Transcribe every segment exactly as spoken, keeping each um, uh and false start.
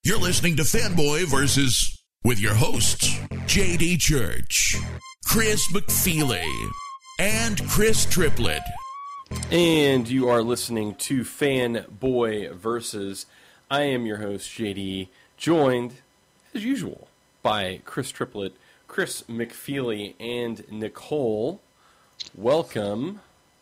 You're listening to Fanboy Versus with your hosts, J D Church, Chris McFeely, and Chris Triplett. And you are listening to Fanboy Versus. I am your host, J D, joined, as usual, by Chris Triplett, Chris McFeely, and Nicole. Welcome.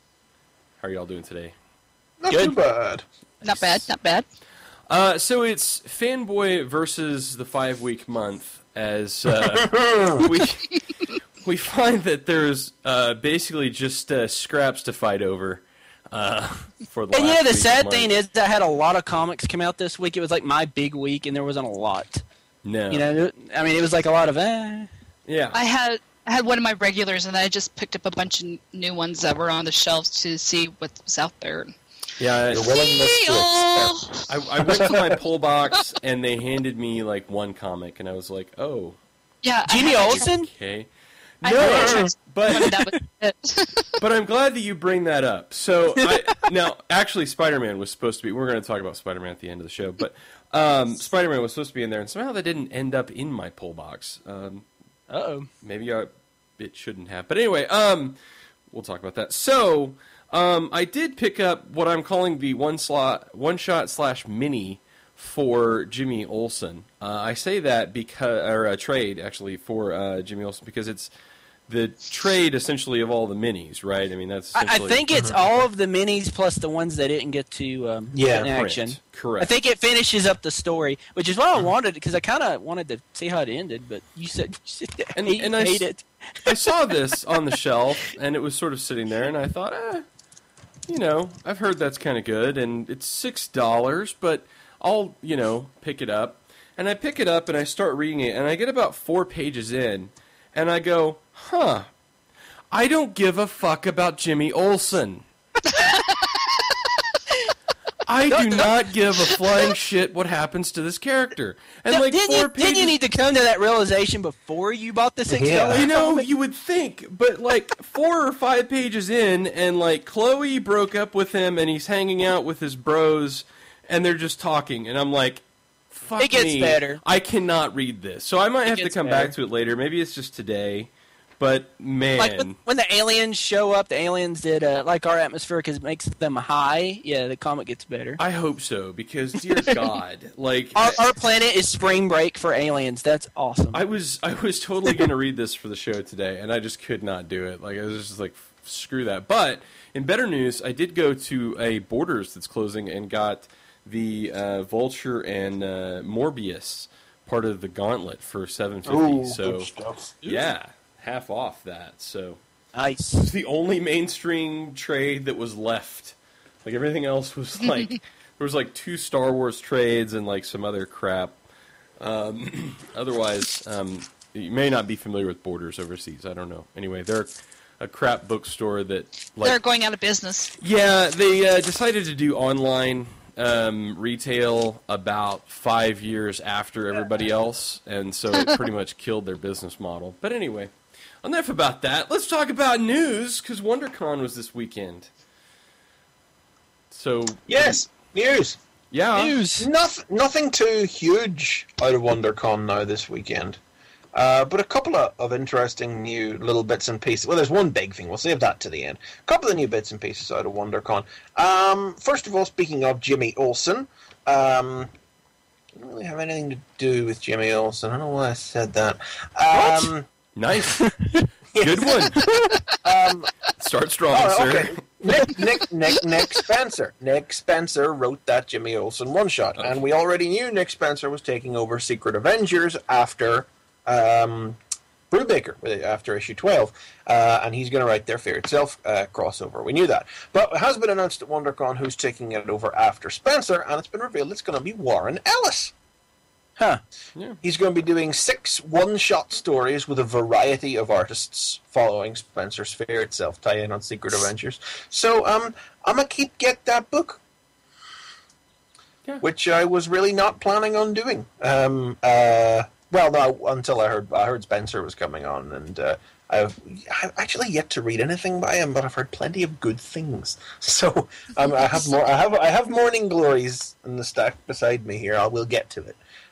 How are y'all doing today? Not Good. too bad. Not bad, not bad. Uh, so it's Fanboy versus the five-week month, as uh, we we find that there's uh, basically just uh, scraps to fight over uh, for the And last yeah, the week sad month. thing is I had a lot of comics come out this week. It was like my big week, and there wasn't a lot. No. You know, I mean, it was like a lot of eh. Yeah. I had I had one of my regulars, and I just picked up a bunch of new ones that were on the shelves to see what was out there. Yeah. Your willingness to Hey-oh! accept. I, I went to my pull box, and they handed me, like, one comic, and I was like, oh, Yeah, I Jimmy had a Olsen? okay. I had a No, trans- but... one that was it. But I'm glad that you bring that up. So, I, now, actually, Spider-Man was supposed to be... We're going to talk about Spider-Man at the end of the show, but um, Spider-Man was supposed to be in there, and somehow that didn't end up in my pull box. Um, Uh-oh. maybe I, it shouldn't have. But anyway, um, we'll talk about that. So, um, I did pick up what I'm calling the one slot, one shot slash mini for Jimmy Olsen. Uh, I say that because, or a trade actually for uh, Jimmy Olsen because it's the trade essentially of all the minis, right? I mean, that's I, I essentially think it's all of the minis plus the ones that didn't get to um, Yeah. get in print. action. Correct. I think it finishes up the story, which is what I wanted, because I kind of wanted to see how it ended, but you said you And- hate, and I hate s- it. I saw this on the shelf, and it was sort of sitting there, and I thought, eh, you know, I've heard that's kind of good, and it's six dollars, but I'll, you know, pick it up. And I pick it up, and I start reading it, and I get about four pages in, and I go, huh, I don't give a fuck about Jimmy Olsen. I do not give a flying shit what happens to this character. And like didn't, four you, pages... didn't you need to come to that realization before you bought the six dollars? Yeah. You know, you would think, but like four or five pages in, and like Chloe broke up with him, and he's hanging out with his bros, and they're just talking, and I'm like, fuck It gets me, better. I cannot read this. So I might It have to gets come better. back to it later. Maybe it's just today, but man, Like when, when the aliens show up, the aliens did uh, like our atmosphere because it makes them high. Yeah, the comic gets better. I hope so because dear God, like Our, our planet is spring break for aliens. That's awesome. I was I was totally going to read this for the show today, and I just could not do it. Like I was just like, screw that. But in better news, I did go to a Borders that's closing and got the uh, Vulture and uh, Morbius part of the Gauntlet for seven fifty. Ooh, So good stuff. yeah, half off that. So Nice. it's the only mainstream trade that was left. Like everything else was like there was like two Star Wars trades and like some other crap. Um, otherwise, um, you may not be familiar with Borders overseas. I don't know. Anyway, they're a crap bookstore that like They're going out of business. yeah, they uh, decided to do online um, retail about five years after everybody else, and so it pretty much killed their business model. But anyway, enough about that. Let's talk about news, because WonderCon was this weekend. So Yes, news. yeah, News. Nothing, nothing too huge out of WonderCon now this weekend. Uh, but a couple of, of interesting new little bits and pieces. Well, there's one big thing. We'll save that to the end. A couple of new bits and pieces out of WonderCon. Um, first of all, speaking of Jimmy Olsen, um, I don't really have anything to do with Jimmy Olsen. I don't know why I said that. Um, nice, good one. um, Start strong, Oh, sir. okay. Nick, Nick, Nick, Nick Spencer. Nick Spencer wrote that Jimmy Olsen one shot, Okay. and we already knew Nick Spencer was taking over Secret Avengers after um, Brubaker, after issue twelve, uh, and he's going to write their Fear Itself uh, crossover. We knew that, but it has been announced at WonderCon who's taking it over after Spencer, and it's been revealed it's going to be Warren Ellis. Huh. He's going to be doing six one-shot stories with a variety of artists following Spencer's Fear Itself tie-in on Secret Avengers. So um, I'm going to keep get that book, Yeah. which I was really not planning on doing. Um, uh, well, no, until I heard I heard Spencer was coming on, and uh, I've, I've actually yet to read anything by him, but I've heard plenty of good things. So um, I have more. I have I have Morning Glories in the stack beside me here. I will get to it.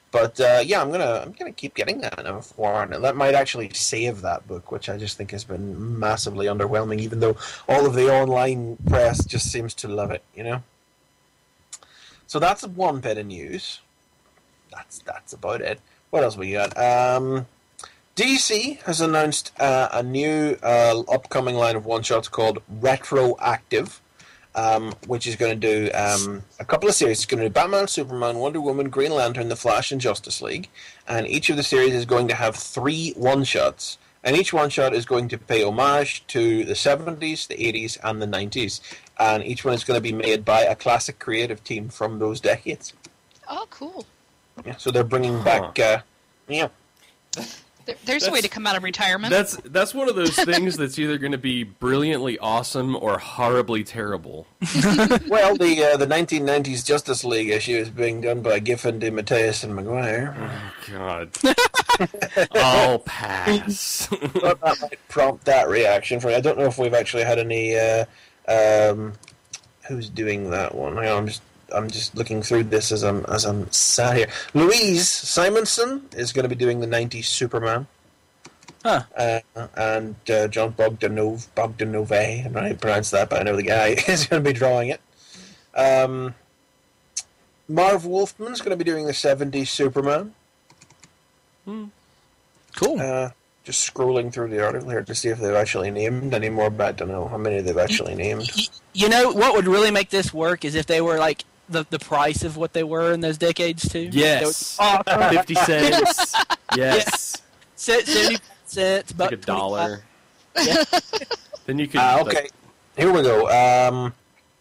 But uh, yeah, I'm gonna I'm gonna keep getting that now for it. That might actually save that book, which I just think has been massively underwhelming. Even though all of the online press just seems to love it, you know. So that's one bit of news. That's that's about it. What else we got? Um, D C has announced uh, a new uh, upcoming line of one shots called Retroactive. Um, which is going to do um, a couple of series. It's going to do Batman, Superman, Wonder Woman, Green Lantern, The Flash, and Justice League. And each of the series is going to have three one-shots. And each one-shot is going to pay homage to the seventies, the eighties, and the nineties. And each one is going to be made by a classic creative team from those decades. Oh, cool. Yeah, so they're bringing back... Uh, yeah. There, there's a way to come out of retirement. That's that's one of those things that's either going to be brilliantly awesome or horribly terrible. Well, the uh, the nineteen nineties Justice League issue is being done by Giffen, DeMatteis, and Maguire. Oh, God. I'll pass. But that might prompt that reaction for me. I don't know if we've actually had any... Uh, um, who's doing that one? Hang on, I'm just... I'm just looking through this as I'm as I'm sat here. Louise Simonson is going to be doing the nineties Superman. Huh. Uh, and uh, John Bogdanov, Bogdanove, I don't know how you pronounce that, but I know the guy is going to be drawing it. Um, Marv Wolfman's going to be doing the seventies Superman. Hmm. Cool. Uh, just scrolling through the article here to see if they've actually named any more, but I don't know how many they've actually named. You know, what would really make this work is if they were like the, the price of what they were in those decades, too. Yes. Would, oh, fifty cents. Yes. seventy cents, like a dollar. Yeah. Then you could... Uh, okay, like, here we go. Um,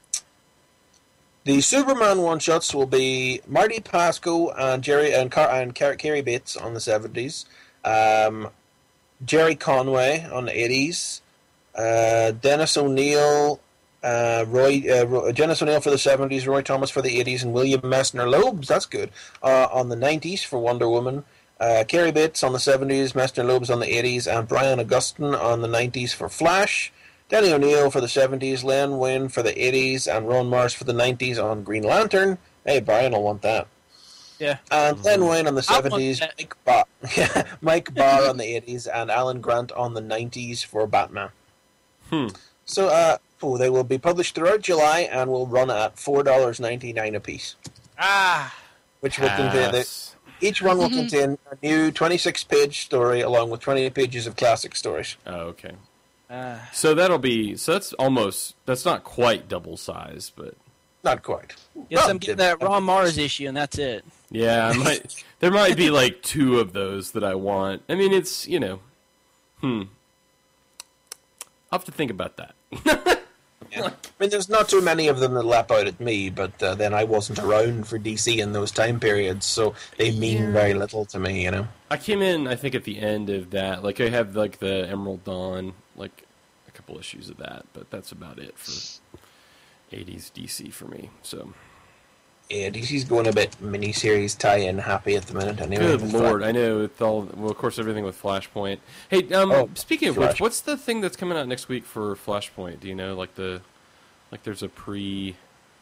the Superman one-shots will be Marty Pasco and Jerry and, Car- and Car- Carrie Bates on the seventies. Um, Jerry Conway on the eighties. Uh, Dennis O'Neill... Uh, Roy, uh, Roy, Dennis O'Neill for the seventies, Roy Thomas for the eighties, and William Messner Loebs, that's good, uh, on the nineties for Wonder Woman. Uh, Carrie Bates on the seventies, Messner Loebs on the eighties, and Brian Augustine on the nineties for Flash. Denny O'Neill for the seventies, Len Wein for the eighties, and Ron Mars for the nineties on Green Lantern. Hey, Brian will want that. Yeah. And Len Wein on the I want seventies, that. Mike Barr, yeah, Mike Barr on the eighties, and Alan Grant on the nineties for Batman. Hmm. So, uh, oh, they will be published throughout July and will run at four dollars and ninety-nine cents apiece. Ah. Which will contain the, pass. each one will contain a new twenty-six page story along with twenty pages of classic stories. Oh, okay. Ah. So that'll be... So that's almost... That's not quite double size, but... Not quite. Yes, Well, I'm getting that Ron Mars issue, and that's it. Yeah, I might, there might be like two of those that I want. I mean, it's, you know... Hmm. I'll have to think about that. Yeah. I mean, there's not too many of them that lap out at me, but uh, then I wasn't around for D C in those time periods, so they mean Yeah. very little to me, you know. I came in, I think, at the end of that. Like, I have, like, the Emerald Dawn, like, a couple issues of that, but that's about it for eighties D C for me, so... Yeah, D C's going a bit miniseries tie-in happy at the minute anyway. Good with lord, that. I know, with all, well, of course, everything with Flashpoint. Hey, um, Oh, speaking of Flash. which, what's the thing that's coming out next week for Flashpoint? Do you know, like, the... Like, there's a pre...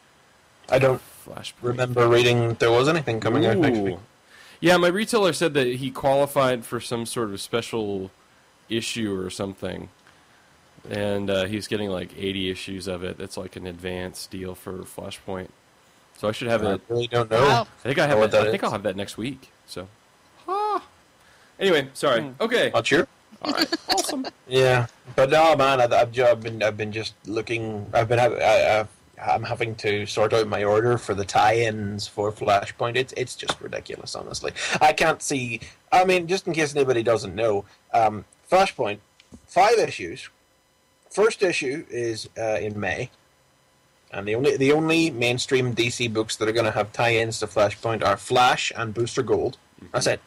I don't Flashpoint. remember reading there was anything coming out next week. Ooh. Yeah, my retailer said that he qualified for some sort of special issue or something, and uh, he's getting like eighty issues of it. That's like an advance deal for Flashpoint. So I should have I it. really don't know. Wow. I think I have know it. what that I think is. I'll have that next week. So. Ah. Anyway, sorry. Hmm. Okay. Not sure. All right. Awesome. Yeah, but no, man, I, I've, I've been I've been just looking. I've been hav- I, I've, I'm having to sort out my order for the tie-ins for Flashpoint. It's it's just ridiculous, honestly. I can't see. I mean, just in case anybody doesn't know, um, Flashpoint, five issues. First issue is uh, in May, and the only the only mainstream D C books that are going to have tie-ins to Flashpoint are Flash and Booster Gold. That's it.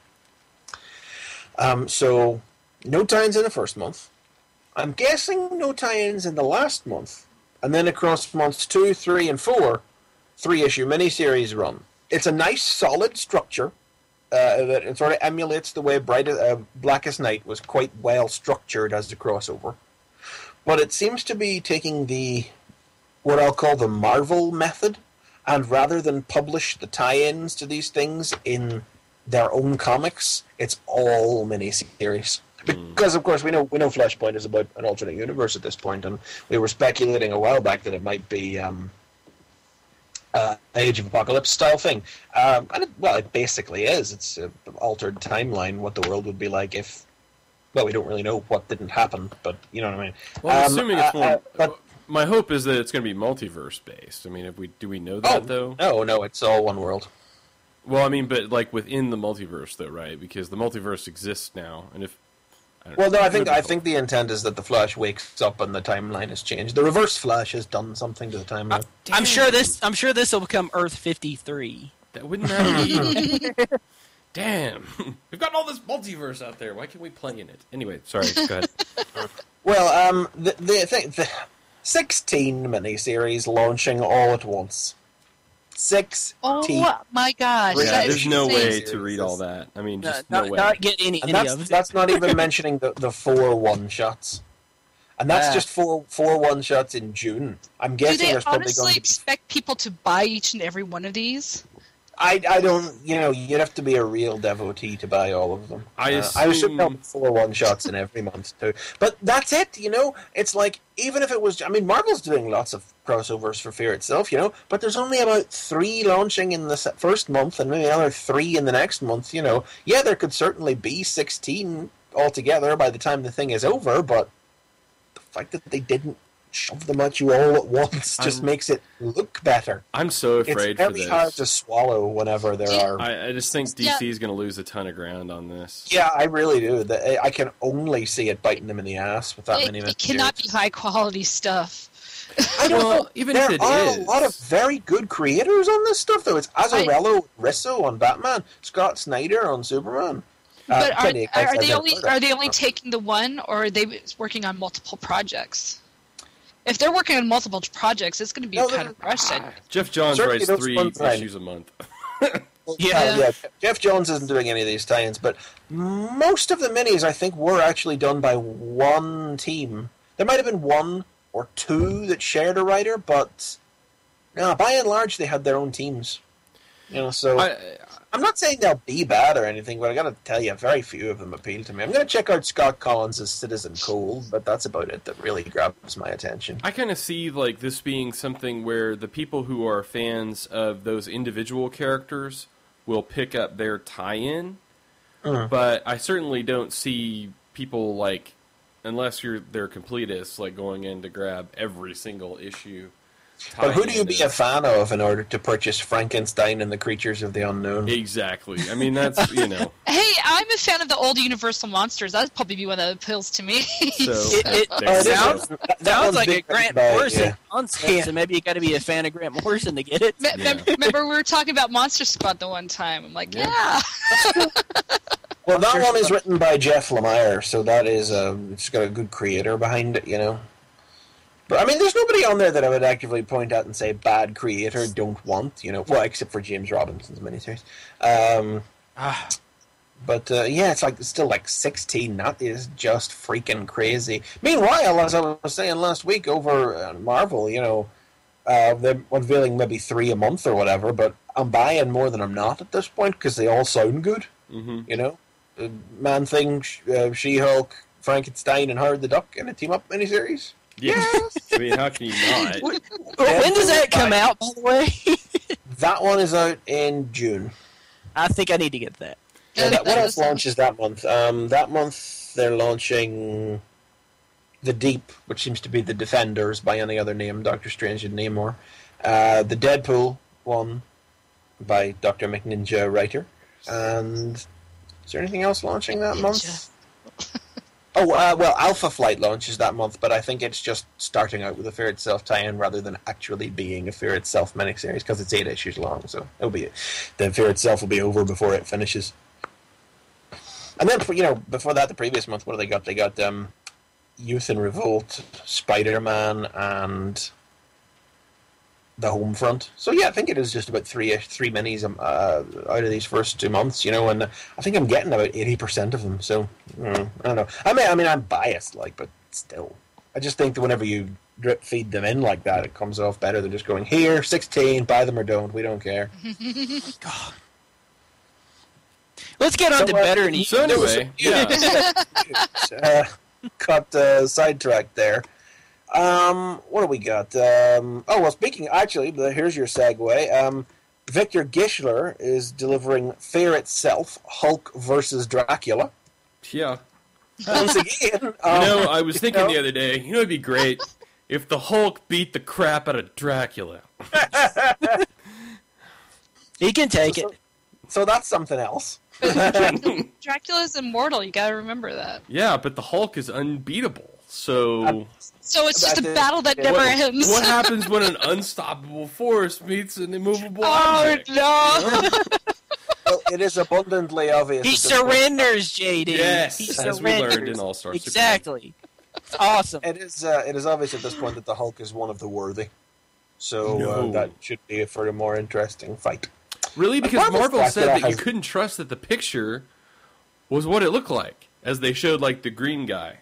Um, so no tie-ins in the first month. I'm guessing no tie-ins in the last month. And then across months two, three, and four, three-issue miniseries run. It's a nice, solid structure uh, that it sort of emulates the way Bright, uh, Blackest Night was quite well structured as a crossover. But it seems to be taking the, what I'll call the Marvel method, and rather than publish the tie-ins to these things in their own comics, it's all miniseries. Because of course we know we know Flashpoint is about an alternate universe at this point, and we were speculating a while back that it might be um, uh, Age of Apocalypse style thing. Um, and it, well, it basically is. It's an altered timeline. What the world would be like if. Well, we don't really know what didn't happen, but you know what I mean. Well, I'm Um, assuming it's uh, more. uh, but- my hope is that it's going to be multiverse based. I mean, if we do we know that Oh, though? no, no, it's all one world. Well, I mean, but like within the multiverse, though, right? Because the multiverse exists now, and if I don't Well, know, no, I it think would be I think the intent is that the Flash wakes up and the timeline has changed. The Reverse Flash has done something to the timeline. I'm sure this. I'm sure this will become Earth fifty-three. That wouldn't that be? Damn, we've got all this multiverse out there. Why can't we play in it? Anyway, sorry. Go ahead. Well, um, the the thing, the sixteen miniseries launching all at once. Sixteen. Oh my gosh! Yeah, Yeah, that is there's no insane. way to read all that. I mean, No, just not, no way. not get any, And any that's of it. that's not even mentioning the, the four one shots. And that's Ah. just four four one shots in June. I'm Do guessing they there's probably honestly going to be. expect people to buy each and every one of these? I, I don't, you know, you'd have to be a real devotee to buy all of them. I Uh, I assume assume- there'll be four one shots in every month too. But that's it, you know. It's like even if it was, I mean, Marvel's doing lots of crossovers for Fear itself, you know. But there's only about three launching in the se- first month, and maybe another three in the next month. You know, yeah, there could certainly be sixteen altogether by the time the thing is over. But the fact that they didn't shove them at you all at once just I'm- makes it look better. I'm so It's afraid for very this. hard to swallow whenever there are. I, I just think Yeah. D C is going to lose a ton of ground on this. Yeah, I really do. The- I can only see it biting them in the ass with that It, many it minutes. cannot be high quality stuff. I don't Well, know. even there if it are is. a lot of very good creators on this stuff, though. It's Azzarello Risso on Batman, Scott Snyder on Superman. Uh, But are, Kenny, I- are I they never only heard of are it. they only taking the one, or are they working on multiple projects? If they're working on multiple projects, it's going to be No, kind they're- of rushed. Jeff Johns Certainly writes those three ones I- issues a month. Well, Yeah. yeah, yeah. Jeff Jones isn't doing any of these tie-ins, but most of the minis, I think, were actually done by one team. There might have been one or two that shared a writer, but no, by and large, they had their own teams. You know, so I, I'm not saying they'll be bad or anything, but I got to tell you, very few of them appeal to me. I'm going to check out Scott Collins' Citizen Cold, but that's about it that really grabs my attention. I kind of see like this being something where the people who are fans of those individual characters will pick up their tie-in, Uh-huh. but I certainly don't see people like, unless you're they're completists, like going in to grab every single issue. But who do you tie-in be a is- fan of in order to purchase Frankenstein and the Creatures of the Unknown? Exactly. I mean, that's you know. Hey, I'm a fan of the old Universal monsters. That'd probably be one that appeals to me. So It, it, there Oh, you it is. sounds, That- that sounds one's like a big Grant by- Morrison yeah. concept, Yeah. so maybe you got to be a fan of Grant Morrison to get it. Me- Yeah. mem- Remember, we were talking about Monster Squad the one time. I'm like, yeah. Yeah. Well, that Sure. one is written by Jeff Lemire, so that is um, it's got a good creator behind it, you know. But I mean, there's nobody on there that I would actively point out and say bad creator don't want, you know. Well, except for James Robinson's miniseries. Um, Ah, but uh, yeah, it's like it's still like sixteen. That is just freaking crazy. Meanwhile, as I was saying last week over at Marvel, you know, uh, they're unveiling maybe three a month or whatever. But I'm buying more than I'm not at this point because they all sound good. hmm You know, uh, Man Thing, Sh- uh, She-Hulk, Frankenstein, and Howard the Duck in a team-up miniseries. Yeah. I mean, how can you not? when does that come out, by the way? That one is out in June. I think I need to get that. Yeah, that, what else launches that month? Um, that month they're launching The Deep, which seems to be the Defenders by any other name. Doctor Strange and Namor. Uh, the Deadpool one by Doctor McNinja writer. And is there anything else launching that month? Oh, uh, well, Alpha Flight launches that month, but I think it's just starting out with a Fear Itself tie-in rather than actually being a Fear Itself miniseries because it's eight issues long. So it'll be the Fear Itself will be over before it finishes. And then, you know, before that, the previous month, what do they got? They got um, Youth in Revolt, Spider-Man, and the Homefront. So yeah, I think it is just about three three minis um, uh, out of these first two months, you know, and I think I'm getting about eighty percent of them. So mm, I don't know. I mean, I mean, I'm biased, like, but still, I just think that whenever you drip feed them in like that, it comes off better than just going here, sixteen, buy them or don't. We don't care. Let's get on So, to uh, better news. So There was anyway, yeah. uh, got uh, sidetracked there. Um, what do we got? Um, oh, well, speaking, actually, the- here's your segue. Um, Victor Gischler is delivering Fear Itself, Hulk versus Dracula. Yeah. Once again, You um, know, I was thinking know- the other day, you know, it'd be great if the Hulk beat the crap out of Dracula. He can take it. so that's something else. Dracula's immortal. You gotta remember that. Yeah, but the Hulk is unbeatable. So So it's just a That is- battle that what- never ends. what happens when an unstoppable force meets an immovable Oh object? no! Well, it is abundantly obvious. He at this point. surrenders, J D. Yes, he as we learned surrenders. in All-Star Superman. Exactly. It's awesome. It is. Uh, it is obvious at this point that the Hulk is one of the worthy. So No. uh, that should be a further more interesting fight. Really? Because Marvel's Marvel Dracula said that you has- couldn't trust that the picture was what it looked like, as they showed, like, the green guy.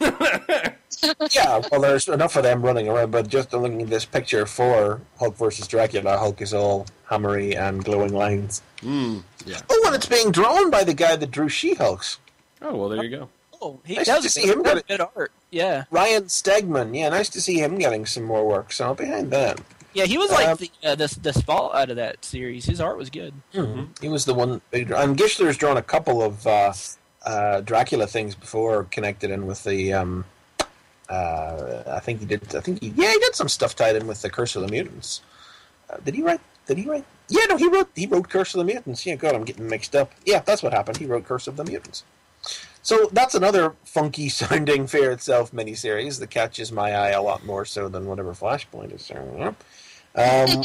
Yeah, well, there's enough of them running around, but just looking at this picture for Hulk versus Dracula, Hulk is all hammery and glowing lines. Mm, yeah. Oh, and it's being drawn by the guy that drew She-Hulks. Oh, well, there you go. Oh, he Nice that to was see him good, get good art. Yeah, Ryan Stegman. Yeah, nice to see him getting some more work, so behind that. yeah. He was like Um, the uh, the the spot out of that series. His art was good. He was the one. And Gischler's drawn a couple of uh, uh, Dracula things before, connected in with the. Um, uh, I think he did. I think he. Yeah, he did some stuff tied in with the Curse of the Mutants. Uh, did he write? Did he write? Yeah, no, he wrote. He wrote Curse of the Mutants. Yeah, God, I'm getting mixed up. Yeah, that's what happened. He wrote Curse of the Mutants. So that's another funky sounding Fear Itself miniseries that catches my eye a lot more so than whatever Flashpoint is serving up. Um,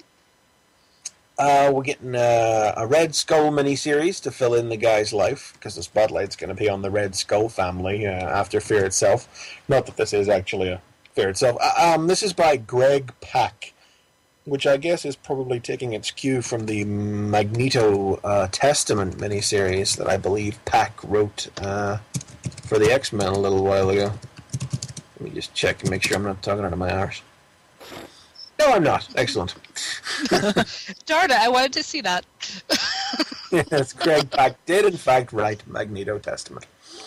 uh, we're getting uh, a Red Skull miniseries to fill in the guy's life because the spotlight's going to be on the Red Skull family uh, after Fear Itself. Not that this is actually a Fear Itself. Uh, um, this is by Greg Pak, which I guess is probably taking its cue from the Magneto uh, Testament miniseries that I believe Pak wrote uh, for the X-Men a little while ago. Let me just check and make sure I'm not talking out of my arse. No, I'm not. Excellent. Darn it! I wanted to see that. Yes, Greg Pak did in fact write Magneto Testament.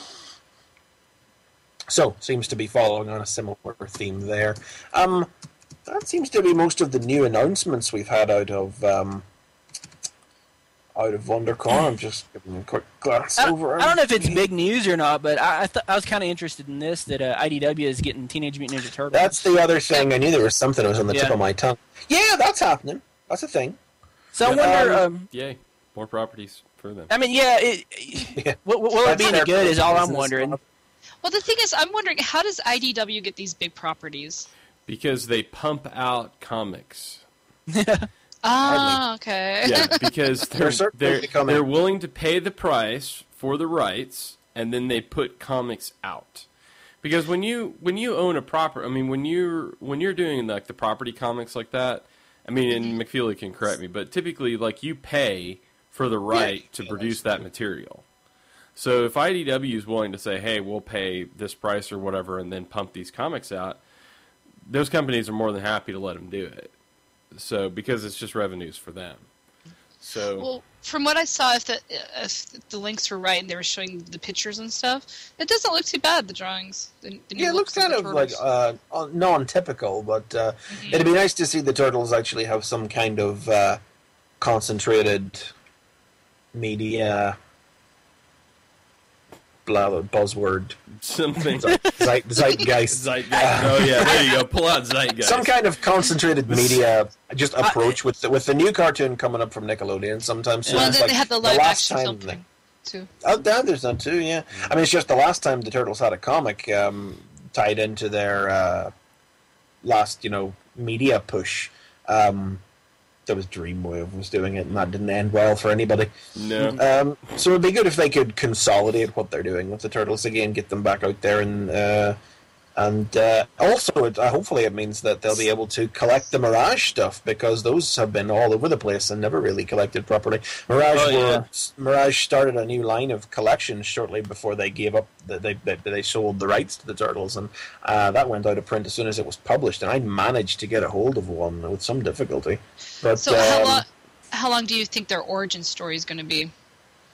So, seems to be following on a similar theme there. Um, that seems to be most of the new announcements we've had out of um, out of WonderCon. I'm just giving a quick glance I don't, over. I don't know if it's big news or not, but I I, th- I was kind of interested in this that uh, I D W is getting Teenage Mutant Ninja Turtles. That's the other thing. I knew there was something that was on the Yeah. tip of my tongue. Yeah, that's happening. That's a thing. so I Yeah. wonder. Um, Um, Yay. More properties for them. I mean, yeah. It, Yeah. Will, will it That's be any their good? Is all I'm business wondering. model. Well, the thing is, I'm wondering how does I D W get these big properties? Because they pump out comics. Ah, okay. Yeah, because they're They're certainly they're, becoming- they're willing to pay the price for the rights, and then they put comics out. Because when you when you own a proper, I mean, when you're when you're doing like the property comics like that, I mean, and McFeely can correct me, but typically like you pay for the right to produce that material. So if I D W is willing to say, hey, we'll pay this price or whatever, and then pump these comics out, those companies are more than happy to let them do it. So because it's just revenues for them. So Well, from what I saw, if the if the links were right and they were showing the pictures and stuff, it doesn't look too bad. The drawings. The, the new Yeah, it looks looks kind the of like turtles. uh, non-typical, but uh, it'd be nice to see the turtles actually have some kind of uh, concentrated media blah, blah buzzword something. Zeit, zeitgeist. Zeitgeist. Oh yeah, there you go. Pull out Zeitgeist. Some kind of concentrated media just approach with the, with the new cartoon coming up from Nickelodeon. Sometimes soon. well, It's then like they had the the live last action time film they- thing too. Oh, yeah, there's that too. Yeah, I mean, it's just the last time the Turtles had a comic um, tied into their uh, last, you know, media push. Um, that was Dreamwave was doing it, and that didn't end well for anybody. No. Um, so it'd be good if they could consolidate what they're doing with the Turtles again, get them back out there, and uh, and uh, also it, uh, hopefully it means that they'll be able to collect the Mirage stuff, because those have been all over the place and never really collected properly. Mirage Oh, yeah. were, Mirage started a new line of collections shortly before they gave up. The, they, they they sold the rights to the Turtles, and uh, that went out of print as soon as it was published. And I managed to get a hold of one with some difficulty. But So how um, long? How long do you think their origin story is going to be?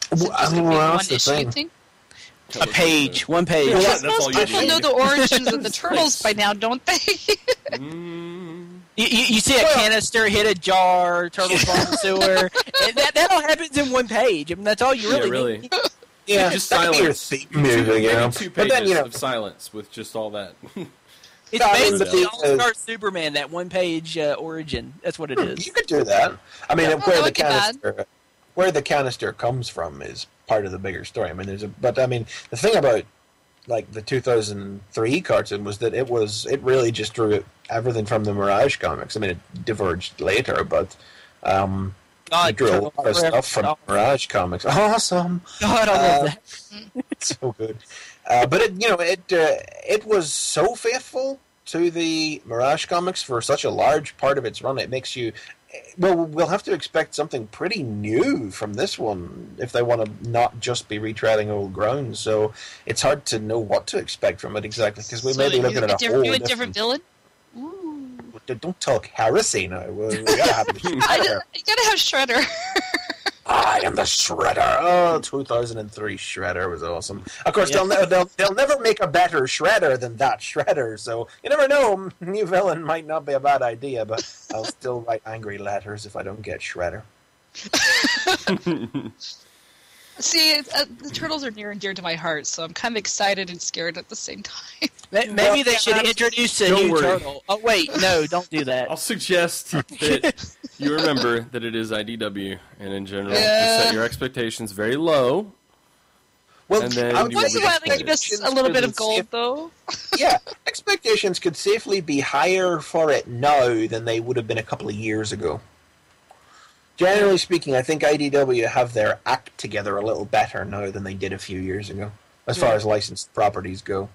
Is it Well, just gonna be well, one that's the issue, thing. you think? A page, one page. Yeah, Most that's all you people need. know the origins of the turtles Nice. by now, don't they? Mm, You, you, you see a canister hit a jar, turtles fall in the sewer. And that, that all happens in one page. I mean, that's all you really yeah, really. need. Yeah, Just that'd be your silence. theme Two, music, maybe you know. two But pages then, you know, of silence with just all that. It's I mean, basically but the- All-Star Superman, that one-page uh, origin. That's what it is. you could do that. I mean, Yeah. where Oh, the that would be bad. canister, where the canister comes from is part of the bigger story. I mean, there's a, but I mean, the thing about like the two thousand three cartoon was that it was it really just drew everything from the Mirage comics. I mean, it diverged later, but um, God, it drew a Turtles lot of Forever. stuff from the Mirage comics. Awesome. God, I love Uh, that. So good. Uh, but it, you know, it uh, it was so faithful to the Mirage comics for such a large part of its run. It makes you. Well, we'll have to expect something pretty new from this one if they want to not just be retreading old ground. So it's hard to know what to expect from it exactly because we So may be you looking at a a diff- whole you a different. different villain? Ooh. Don't talk heresy now. We, we gotta have the I Shredder. don't- you gotta have Shredder. I am the Shredder. Oh, two thousand three Shredder was awesome. Of course, they'll, ne- they'll they'll never make a better Shredder than that Shredder. So you never know. New villain might not be a bad idea, but I'll still write angry letters if I don't get Shredder. See, uh, the turtles are near and dear to my heart, so I'm kind of excited and scared at the same time. Ma- Maybe Well, they should I'm- introduce a Don't new worry. turtle. Oh, wait, no, don't do that. I'll suggest that you remember that it is I D W, and in general, you Yeah. set your expectations very low. Well, And then I you would will Why be do I like disappointed. this a little bit of gold, though? yeah, expectations could safely be higher for it now than they would have been a couple of years ago. Generally speaking, I think I D W have their act together a little better now than they did a few years ago, as far as licensed properties go.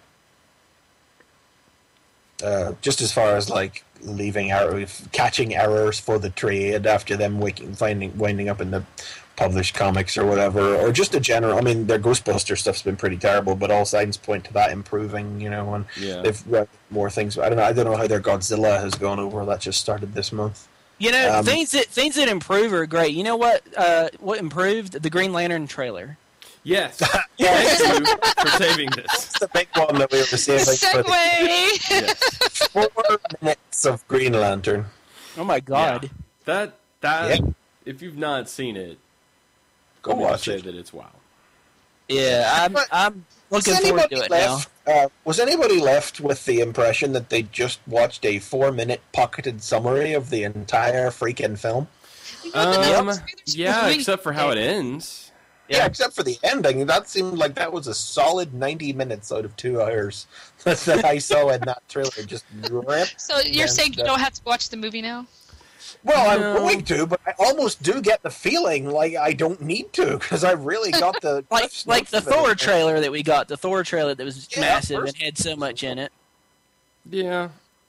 Uh, just as far as like leaving error, catching errors for the trade after them waking, finding, winding up in the published comics or whatever, or just a general. I mean, their Ghostbuster stuff's been pretty terrible, but all signs point to that improving. You know, and Yeah. they've read more things. I don't know. I don't know how their Godzilla has gone over. That just started this month. You know, Um, things that things that improve are great. You know what? Uh, what improved? The Green Lantern trailer. Yes. Thank you for saving this. That's the big one that we were saving for the Segway! Yes. four minutes of Green Lantern. Oh my God! Yeah. That that Yeah. if you've not seen it, Go let me just watch say it. that it's wow. Yeah, I'm But- I'm looking Was forward anybody to it now. left, uh, was anybody left with the impression that they just watched a four-minute pocketed summary of the entire freaking film? Um, Trailers yeah, moving- except for how it ends. Yeah. Yeah. except for the ending. That seemed like that was a solid ninety minutes out of two hours that I saw in that trailer. Just ripped. So you're Yeah, saying you that- don't have to watch the movie now? Well, No. I'm going to, but I almost do get the feeling like I don't need to because I really got the Like like the Cliff Notes of it. Thor trailer that we got. The Thor trailer that was Yeah, massive first- and had so much in it. Yeah.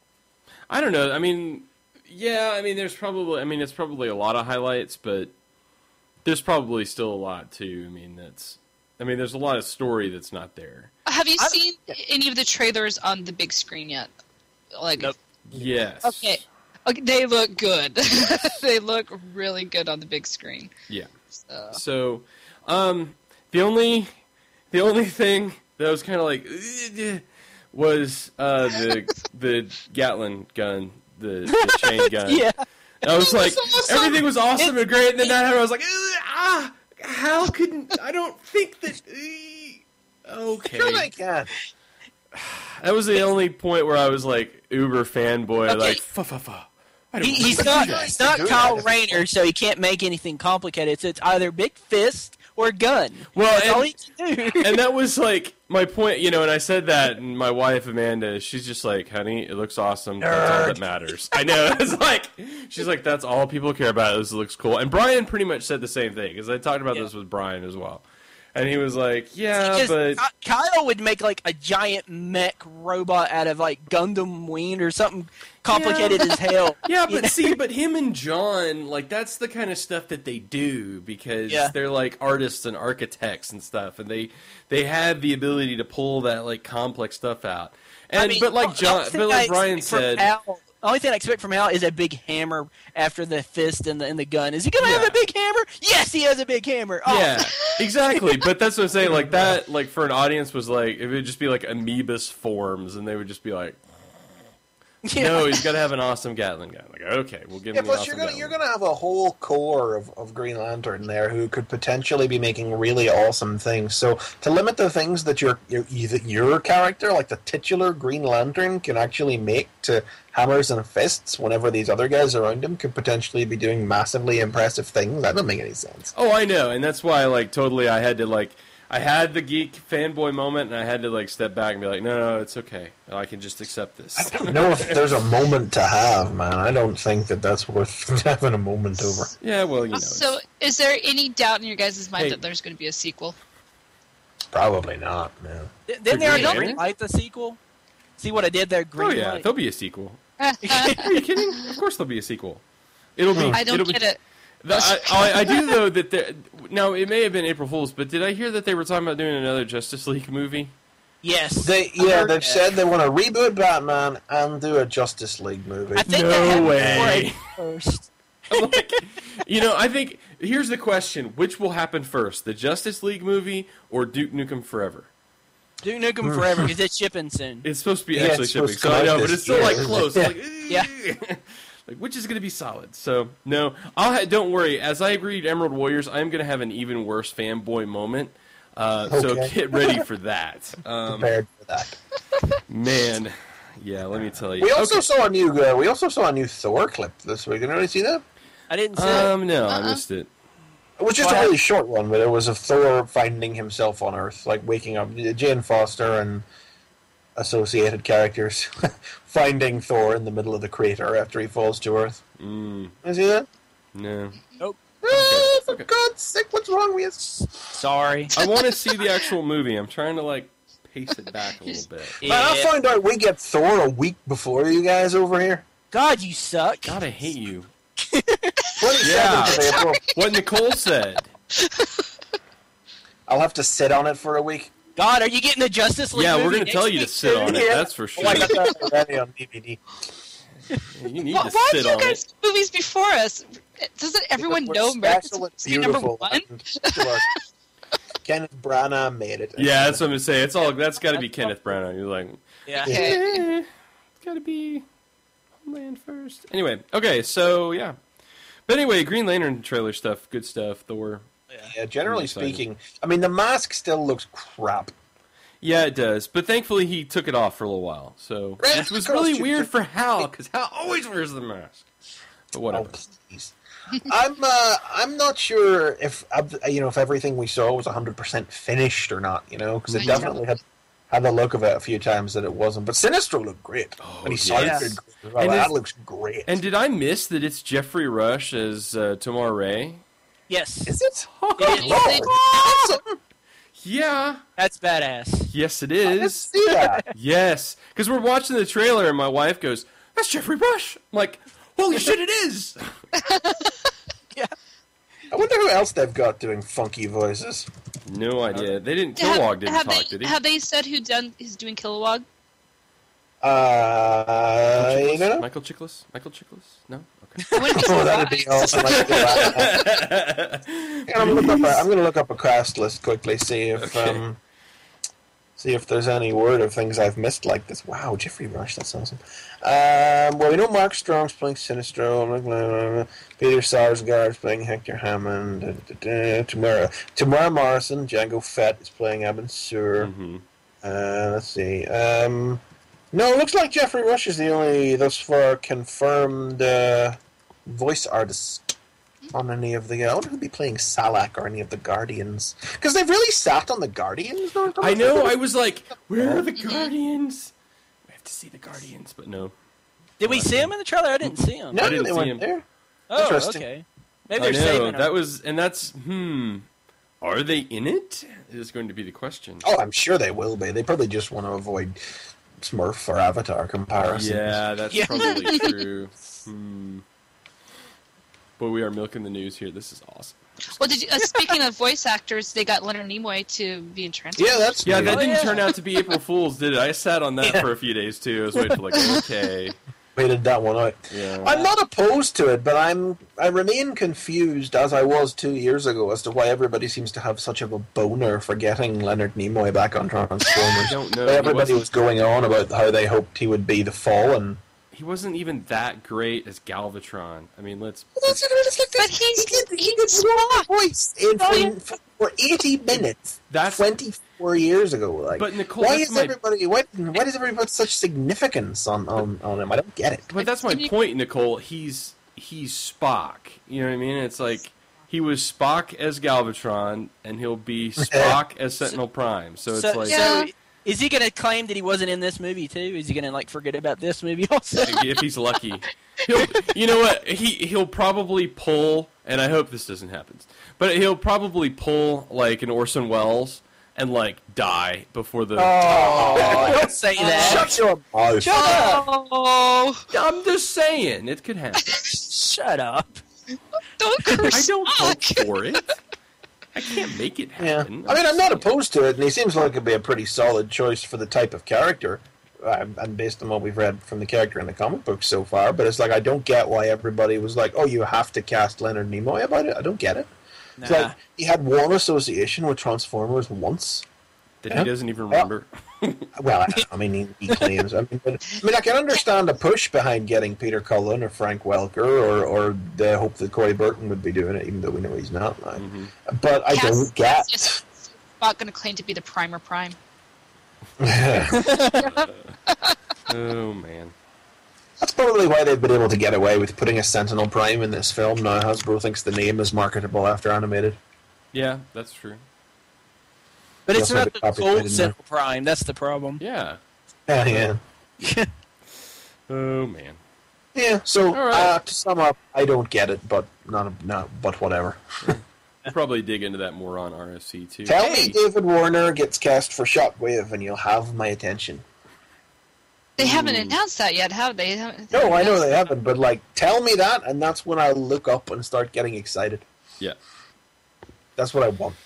I don't know. I mean, yeah, I mean, there's probably, I mean, it's probably a lot of highlights, but there's probably still a lot, too. I mean, that's, I mean, there's a lot of story that's not there. Have you I- seen any of the trailers on the big screen yet? Like, Nope. Yes. okay, okay, they look good. They look really good on the big screen. Yeah. So. So, um, the only, the only thing that was kind of like, "Ugh," was, uh, the, the Gatlin gun, the, the chain gun. Yeah, I was like, awesome. everything was awesome and great, and then that happened. I was like, "Ugh, ah, how could I don't think that? uh, Okay, Sure they can. that was the only point where I was like uber fanboy, Okay. like fa fa fa. I don't he, want he's to not do that. he's not Do Kyle that. Rayner, so he can't make anything complicated. It's, it's either big fist or gun. Well, That's all and- he can do. And that was like my point, you know. And I said that, and my wife Amanda, she's just like, "Honey, it looks awesome. That's all that matters." I know. It's like she's like, "That's all people care about. Is it looks cool." And Brian pretty much said the same thing because I talked about Yeah. this with Brian as well, and he was like, "Yeah, Because but." Ky- Kyle would make like a giant mech robot out of like Gundam Wing or something complicated as hell. Yeah, You but know? see, but him and John, like, that's the kind of stuff that they do because Yeah. they're like artists and architects and stuff, and they they have the ability to pull that like complex stuff out. And I mean, but like don't- John, don't think but like I Brian expect from said, Kyle only thing I expect from Hal is a big hammer after the fist and the and the gun. Is he gonna Yeah. have a big hammer? Yes, he has a big hammer. Oh. Yeah, exactly. But that's what I'm saying. Like that, like for an audience was like it would just be like amoebus forms, and they would just be like, Yeah. "No, he's got to have an awesome Gatling gun." Like, okay, we'll give Yeah, him an plus awesome you're gonna Gatling you're gun. gonna have a whole core of, of Green Lantern there who could potentially be making really awesome things. So to limit the things that your your either your character, like the titular Green Lantern, can actually make to hammers and fists, whenever these other guys around him could potentially be doing massively impressive things, that doesn't make any sense. Oh, I know, and that's why, like, totally, I had to like, I had the geek fanboy moment, and I had to like step back and be like, no, no, it's okay. I can just accept this. I don't know if there's a moment to have, man. I don't think that that's worth having a moment over. Yeah, well, you know. So, it's- is there any doubt in your guys' mind Hey. that there's going to be a sequel? Probably not, man. Didn't they Green already Lantern? greenlight the sequel? See what I did there? oh Green yeah, light. there'll be a sequel. Are you kidding? Of course there'll be a sequel. It'll be. I don't it'll get be, it. The, I, I, I do though that there, now it may have been April Fool's, but did I hear that they were talking about doing another Justice League movie? Yes. They I yeah, heard they've that. said they want to reboot Batman and do a Justice League movie. I think No they had way. first. I'm like, you know, I think here's the question: which will happen first, the Justice League movie or Duke Nukem Forever? Duke Nukem Forever because it's shipping soon. It's supposed to be Yeah, actually it's shipping, supposed so to I come know, out but this it's still year, like isn't close. it? Like, Yeah. like which is going to be solid? So no, I'll ha- don't worry. As I read Emerald Warriors, I'm going to have an even worse fanboy moment. Uh, So Okay. get ready for that. Um, Prepared for that. man, yeah, let me tell you. We also Okay. saw a new. Uh, we also saw a new Thor clip this week. Did you see that? I didn't say it. Um, no, I Uh-uh. missed it. It was just What a really happened? short one, but it was of Thor finding himself on Earth, like waking up. Jane Foster and associated characters finding Thor in the middle of the crater after he falls to Earth. Mm, You see that? no. Ah, for Okay. God's sake, what's wrong with you? Sorry. I want to see the actual movie. I'm trying to like pace it back a little bit. Man, I Yeah. found out we get Thor a week before you guys over here. God, you suck. God, I hate you. twenty-seventh Yeah. of April. What Nicole said. I'll have to sit on it for a week. God, are you getting the Justice League? Yeah, we're movie going to next tell you to week, sit too? on it. Yeah. That's for sure. Oh, I got that already on D V D. You need Why, to why sit do you on guys it. do movies before us? Doesn't everyone Because we're know American special and Superman number beautiful, one? and Kenneth Branagh made it. Yeah, that's what I'm going to say. It's all that's got to be Kenneth Branagh. You're like, Yeah. Okay. eh, it's got to be Homeland first. Anyway, okay, so yeah. But anyway, Green Lantern trailer stuff, good stuff. Thor. Yeah, generally I'm excited. speaking, I mean the mask still looks crap. Yeah, it does. But thankfully, he took it off for a little while. So, Yeah, which was of course, really you- weird for Hal because Hal always wears the mask. But whatever. Oh, please. I'm uh, I'm not sure if uh, you know if everything we saw was one hundred percent finished or not. You know, because it I know. definitely had had the look of it a few times that it wasn't. But Sinestro looked great, Oh, and he yes. sounded great. as well. And That is- looks great. And did I miss that it's Jeffrey Rush as uh, Tamar Ray? Is Yes. it? It is. Oh, awesome. Yeah. That's badass. Yes, it I didn't is. see that. Yes. Because we're watching the trailer and my wife goes, "That's Jeffrey Rush." I'm like, holy shit, it is. I wonder who else they've got doing funky voices. No idea. They didn't. Have, Kilowog didn't have talk, they, did he? have they said who done is doing Kilowog? Uh, you Chiklis? know? Michael Chiklis? Michael Chiklis? No? Okay. I wouldn't be Oh, that'd be surprised. awesome. I could do that. Yeah, I'm, gonna look up a, I'm gonna look up a cast list quickly, see if Okay. um, see if there's any word of things I've missed like this. Wow, Jeffrey Rush, that's awesome. Um, well, we know Mark Strong's playing Sinestro. blah, blah, blah, blah. Peter Sarsgaard's playing Hector Hammond. Da, da, da. Tamara Tamara Morrison, Django Fett is playing Abin Sur. Mhm. Uh, let's see. Um, no, it looks like Jeffrey Rush is the only thus far confirmed uh, voice artist on any of the. I wonder who'd be playing Salak or any of the Guardians, because they've really sat on the Guardians. No, I know. I was like, where are the Guardians? We have to see the Guardians, but no. Did we see him in the trailer? I didn't see him. No, I didn't they see weren't him. there. Oh, Interesting. okay. Maybe I they're know. saving him. That was, and that's, hmm. Are they in it? Is going to be the question. Oh, I'm sure they will be. They probably just want to avoid Smurf or Avatar comparisons. Yeah, that's Yeah. probably true. Hmm. But we are milking the news here. This is awesome. Well, did you, uh, speaking of voice actors, they got Leonard Nimoy to be in Transformers. Yeah, that's Yeah, weird. that Oh, didn't yeah. turn out to be April Fool's, did it? I sat on that Yeah. for a few days too. I was waiting for like, okay, waited that one out. Yeah. I'm not opposed to it, but I'm I remain confused, as I was two years ago, as to why everybody seems to have such of a boner for getting Leonard Nimoy back on Transformers. I don't know. Why He everybody wasn't- was going on about how they hoped he would be the Fallen. He wasn't even that great as Galvatron. I mean, let's. But he's he's Spock. voice in Oh, for, for eighty minutes. That's- twenty-four years ago. Like, But, Nicole, why that's is my- everybody? Why, why does everybody put such significance on, on, on him? I don't get it. But that's my point, Nicole. He's he's Spock. You know what I mean? It's like he was Spock as Galvatron, and he'll be Spock as Sentinel Prime. So it's So, like so is he going to claim that he wasn't in this movie too? Is he going to like forget about this movie also? if he's lucky, he'll. You know what? He he'll probably pull, and I hope this doesn't happen. But he'll probably pull like an Orson Welles and like die before the. Oh, don't say that. Shut your mouth. Shut up. Oh, I'm just saying it could happen. Shut up. don't curse I don't hope Spock. for it. I can't make it Yeah, happen. I mean, I'm not opposed to it, and he seems like it'd be a pretty solid choice for the type of character, uh, and based on what we've read from the character in the comic books so far. But it's like I don't get why everybody was like, "Oh, you have to cast Leonard Nimoy about it." I don't get it. It's Nah. like he had one association with Transformers once. that Yeah. he doesn't even remember. Well, I, I mean, he, he claims. I mean, but, I mean, I can understand the push behind getting Peter Cullen or Frank Welker, or, or the hope that Corey Burton would be doing it, even though we know he's not now. Mm-hmm. But I Cass- don't get. Is Spock going to claim to be the Primer Prime? Oh man. That's probably why they've been able to get away with putting a Sentinel Prime in this film. Now Hasbro thinks the name is marketable after animated. Yeah, that's true. But He it's also not had the a copy full made in Central Prime. That's the problem. Yeah. Yeah, yeah. Oh man. Yeah, so All right. uh, to sum up, I don't get it, but not, not but whatever. We'll probably dig into that more on R F C too. Tell Hey! me David Warner gets cast for Shockwave, and you'll have my attention. They haven't Ooh. announced that yet, have they? They haven't- they No, I know announced they that. haven't, but like, tell me that, and that's when I'll look up and start getting excited. Yeah. That's what I want.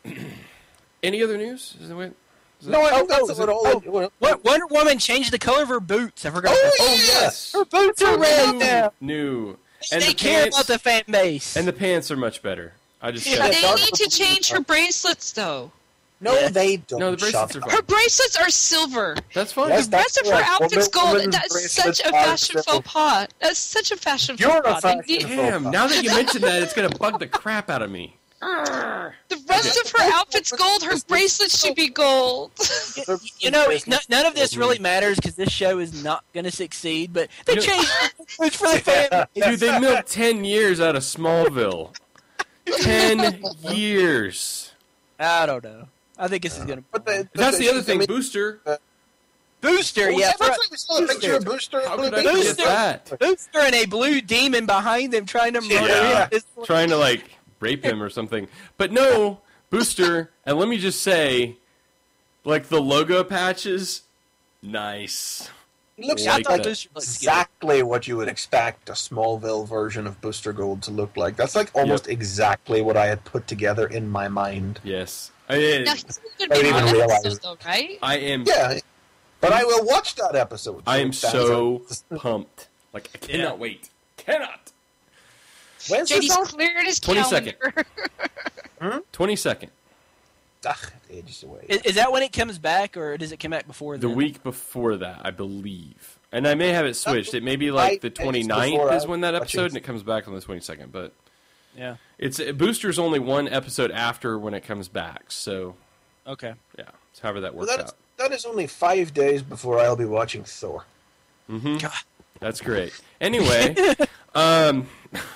Any other news? Is that what? Is that- No, I think oh, that's is what it- all. oh, what- What Wonder Woman changed the color of her boots? I forgot. Oh, about yeah. Oh yes. Her boots are red now. New. And They the care pants. about the fan base. And the pants are much better. I just Yeah, checked. They Dark need to Purple change her bracelets, though. No, Yeah. they don't. No, the bracelets Shut are up. Her bracelets are silver. That's fine. Yes, The rest of her correct. outfit's Wonder gold. Woman's That's bracelets such a are fashion silver. faux pas. That's such a fashion You're a faux pas. They fashion need- faux Damn, now that you mention that, it's gonna bug the crap out of me. The rest of her outfit's gold. Her bracelets should be gold. You know, n- none of this really matters because this show is not going to succeed. But they You know- changed it for the fan. Dude, they milked ten years out of Smallville. Ten years. I don't know. I think this is going to. But they, but That's they- the other I thing. mean- Booster. Booster, Oh, yeah, that's for- right, we saw a picture of Booster. How Blue could I Beetle. forget that? Booster and a blue demon behind them trying to murder Yeah. him. Trying to like rape him or something. But no, Booster. And let me just say, like the logo patches, nice. He looks Like like that. Booster looks good. exactly what you would expect a Smallville version of Booster Gold to look like. That's like almost exactly what I had put together in my mind. Yes, I am. Now, he's going I to be didn't on even an realize episode, it. though, right? I am. Yeah, but I will watch that episode. I am That's so a- pumped. Like I cannot wait. Cannot. When's J D's this on? cleared his twenty-second. calendar. Twenty second. Ugh, ages away. Is, is that when it comes back, or does it come back before The then? week before that, I believe. And I may have it switched. It may be Five like the days twenty-ninth before is I when that watch episode, it. and it comes back on the twenty-second. But Yeah. it's Booster's only one episode after when it comes back. So Okay. yeah, it's however that Well, works that is, out. that is only five days before I'll be watching Thor. hmm God. That's great. Anyway, um,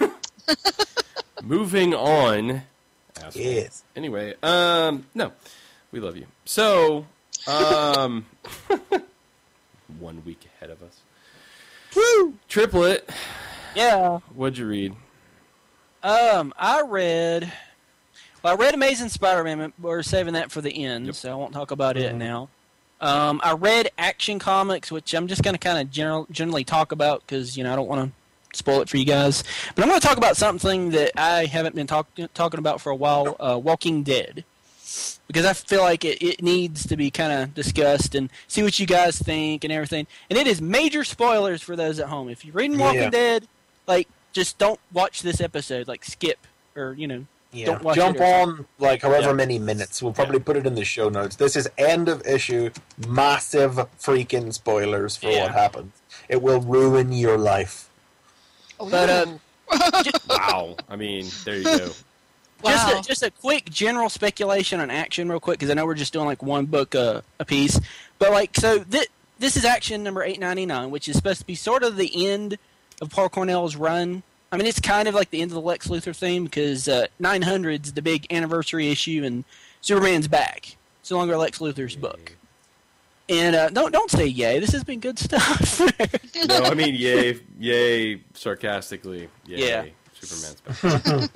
moving on. Asshole. Yes. Anyway, um, no, we love you. So, um, one week ahead of us. Woo! Triplet, Yeah. what'd you read? Um, I read. Well, I read Amazing Spider-Man. but We're saving that for the end, Yep. so I won't talk about it now. Um, I read Action Comics, which I'm just going to kind of general, generally talk about because you know I don't want to spoil it for you guys. But I'm going to talk about something that I haven't been talk, talking about for a while: uh, Walking Dead. because I feel like it, it needs to be kind of discussed and see what you guys think and everything. And it is major spoilers for those at home. If you're reading Walking Yeah. Dead, like, just don't watch this episode. Like, skip or, you know, Yeah. don't watch Jump it or something. on like however Yeah. many minutes. We'll probably put it in the show notes. This is end of issue, massive freaking spoilers for Yeah. what happens. It will ruin your life. But, um, Wow. I mean, there you go. Just Wow. a, just a quick general speculation on Action real quick, because I know we're just doing like one book uh, a piece. But like, so th- this is Action number eight ninety-nine, which is supposed to be sort of the end of Paul Cornell's run. I mean, it's kind of like the end of the Lex Luthor theme, because uh, nine hundred's the big anniversary issue, and Superman's back. It's no longer Lex Luthor's book. And uh, don't don't say yay. This has been good stuff. No, I mean, yay, yay, sarcastically. Yay, Yeah. Superman's back.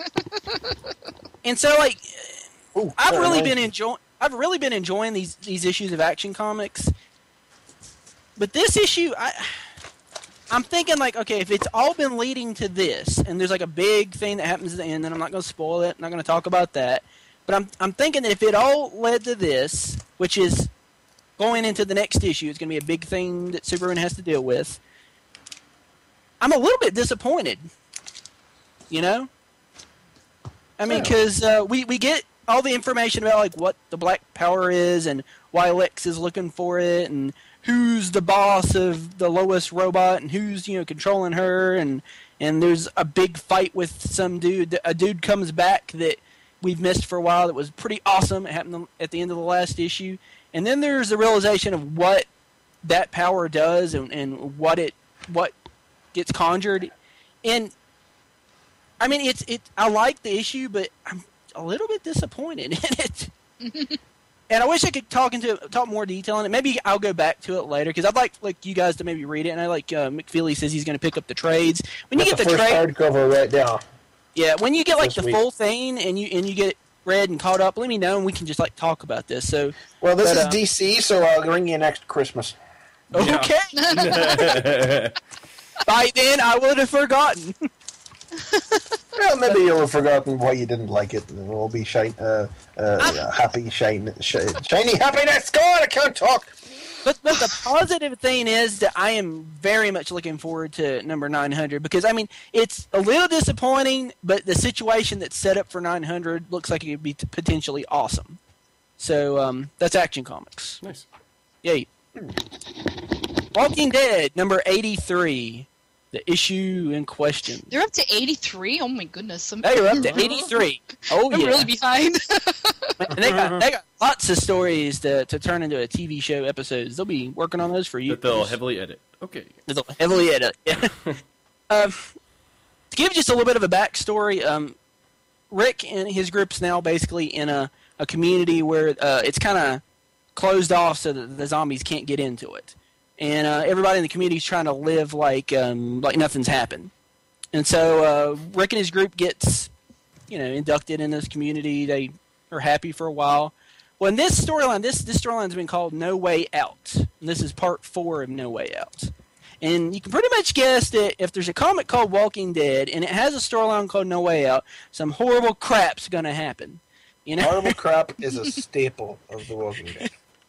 And so, like, Ooh, I've sorry, really man. been enjoying. I've really been enjoying these these issues of Action Comics. But this issue, I, I'm thinking like, okay, if it's all been leading to this, and there's like a big thing that happens at the end, then I'm not going to spoil it. I'm not going to talk about that. But I'm I'm thinking that if it all led to this, which is going into the next issue, it's going to be a big thing that Superman has to deal with. I'm a little bit disappointed. You know. I mean, Yeah. because uh, we, we get all the information about like what the Black Power is and why Lex is looking for it and who's the boss of the Lois robot and who's, you know, controlling her, and and there's a big fight with some dude. A dude comes back that we've missed for a while that was pretty awesome. It happened at the end of the last issue. And then there's the realization of what that power does and, and what it what gets conjured. And I mean, it's it. I like the issue, but I'm a little bit disappointed in it. And I wish I could talk into talk more detail on it. Maybe I'll go back to it later, because I'd like like you guys to maybe read it. And I like uh, McFeely says he's going to pick up the trades. When you Got get the the, first trade, hardcover right now. yeah, when you get like this the week. full thing and you and you get it read and caught up, let me know and we can just like talk about this. So Well, this But, is uh, D C, so I'll ring you next Christmas. okay, by then I would have forgotten. Well, maybe you'll have forgotten why you didn't like it, and we'll be shine, uh, uh, happy, shine, sh- shiny happiness. God, I can't talk. But, but the positive thing is that I am very much looking forward to number nine hundred, because, I mean, it's a little disappointing, but the situation that's set up for nine hundred looks like it could be t- potentially awesome. So um, that's Action Comics. Nice. Yay. Walking Dead, number eighty-three, the issue in question. They're up to eighty-three. Oh my goodness! I'm, Hey, you're up to eighty-three. Oh, I'm yeah. really behind. And they got, they got lots of stories to, to turn into a T V show episodes. They'll be working on those for you. That they'll heavily edit. Okay. They'll heavily edit. Yeah. um, to give just a little bit of a backstory, um, Rick and his group's now basically in a, a community where uh, it's kind of closed off so that the zombies can't get into it. And uh, everybody in the community is trying to live like um, like nothing's happened. And so uh, Rick and his group gets, you know, inducted in this community. They are happy for a while. Well, in this storyline, this this storyline's been called No Way Out, and this is part four of No Way Out. And you can pretty much guess that if there's a comic called Walking Dead and it has a storyline called No Way Out, some horrible crap's going to happen. You know. Horrible crap is a staple of The Walking Dead.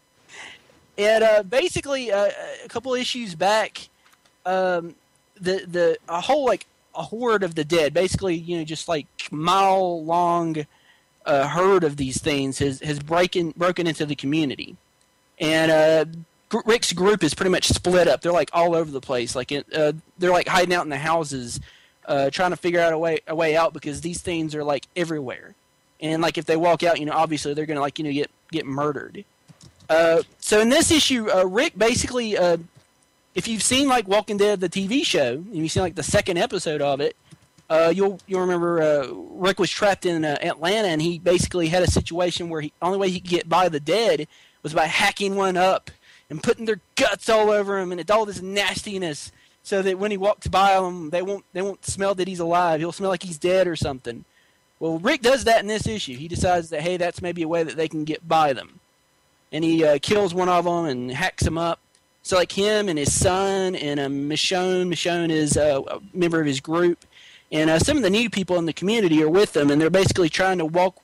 And uh, basically, uh, a couple issues back, um, the the a whole like a horde of the dead, basically, you know, just like mile long uh, herd of these things has has breaking broken into the community, and uh, Rick's group is pretty much split up. They're like all over the place. Like it, uh, they're like hiding out in the houses, uh, trying to figure out a way a way out, because these things are like everywhere, and like if they walk out, you know, obviously they're gonna like you know get get murdered. Uh, so in this issue, uh, Rick basically, uh, if you've seen like Walking Dead, the T V show, and you've seen like the second episode of it, uh, you'll you'll remember uh, Rick was trapped in uh, Atlanta, and he basically had a situation where he only way he could get by the dead was by hacking one up and putting their guts all over him, and it's all this nastiness, so that when he walks by them, they won't they won't smell that he's alive. He'll smell like he's dead or something. Well, Rick does that in this issue. He decides that hey, that's maybe a way that they can get by them. And he uh, kills one of them and hacks him up. So like him and his son and uh, Michonne. Michonne is uh, a member of his group. And uh, some of the new people in the community are with them, and they're basically trying to walk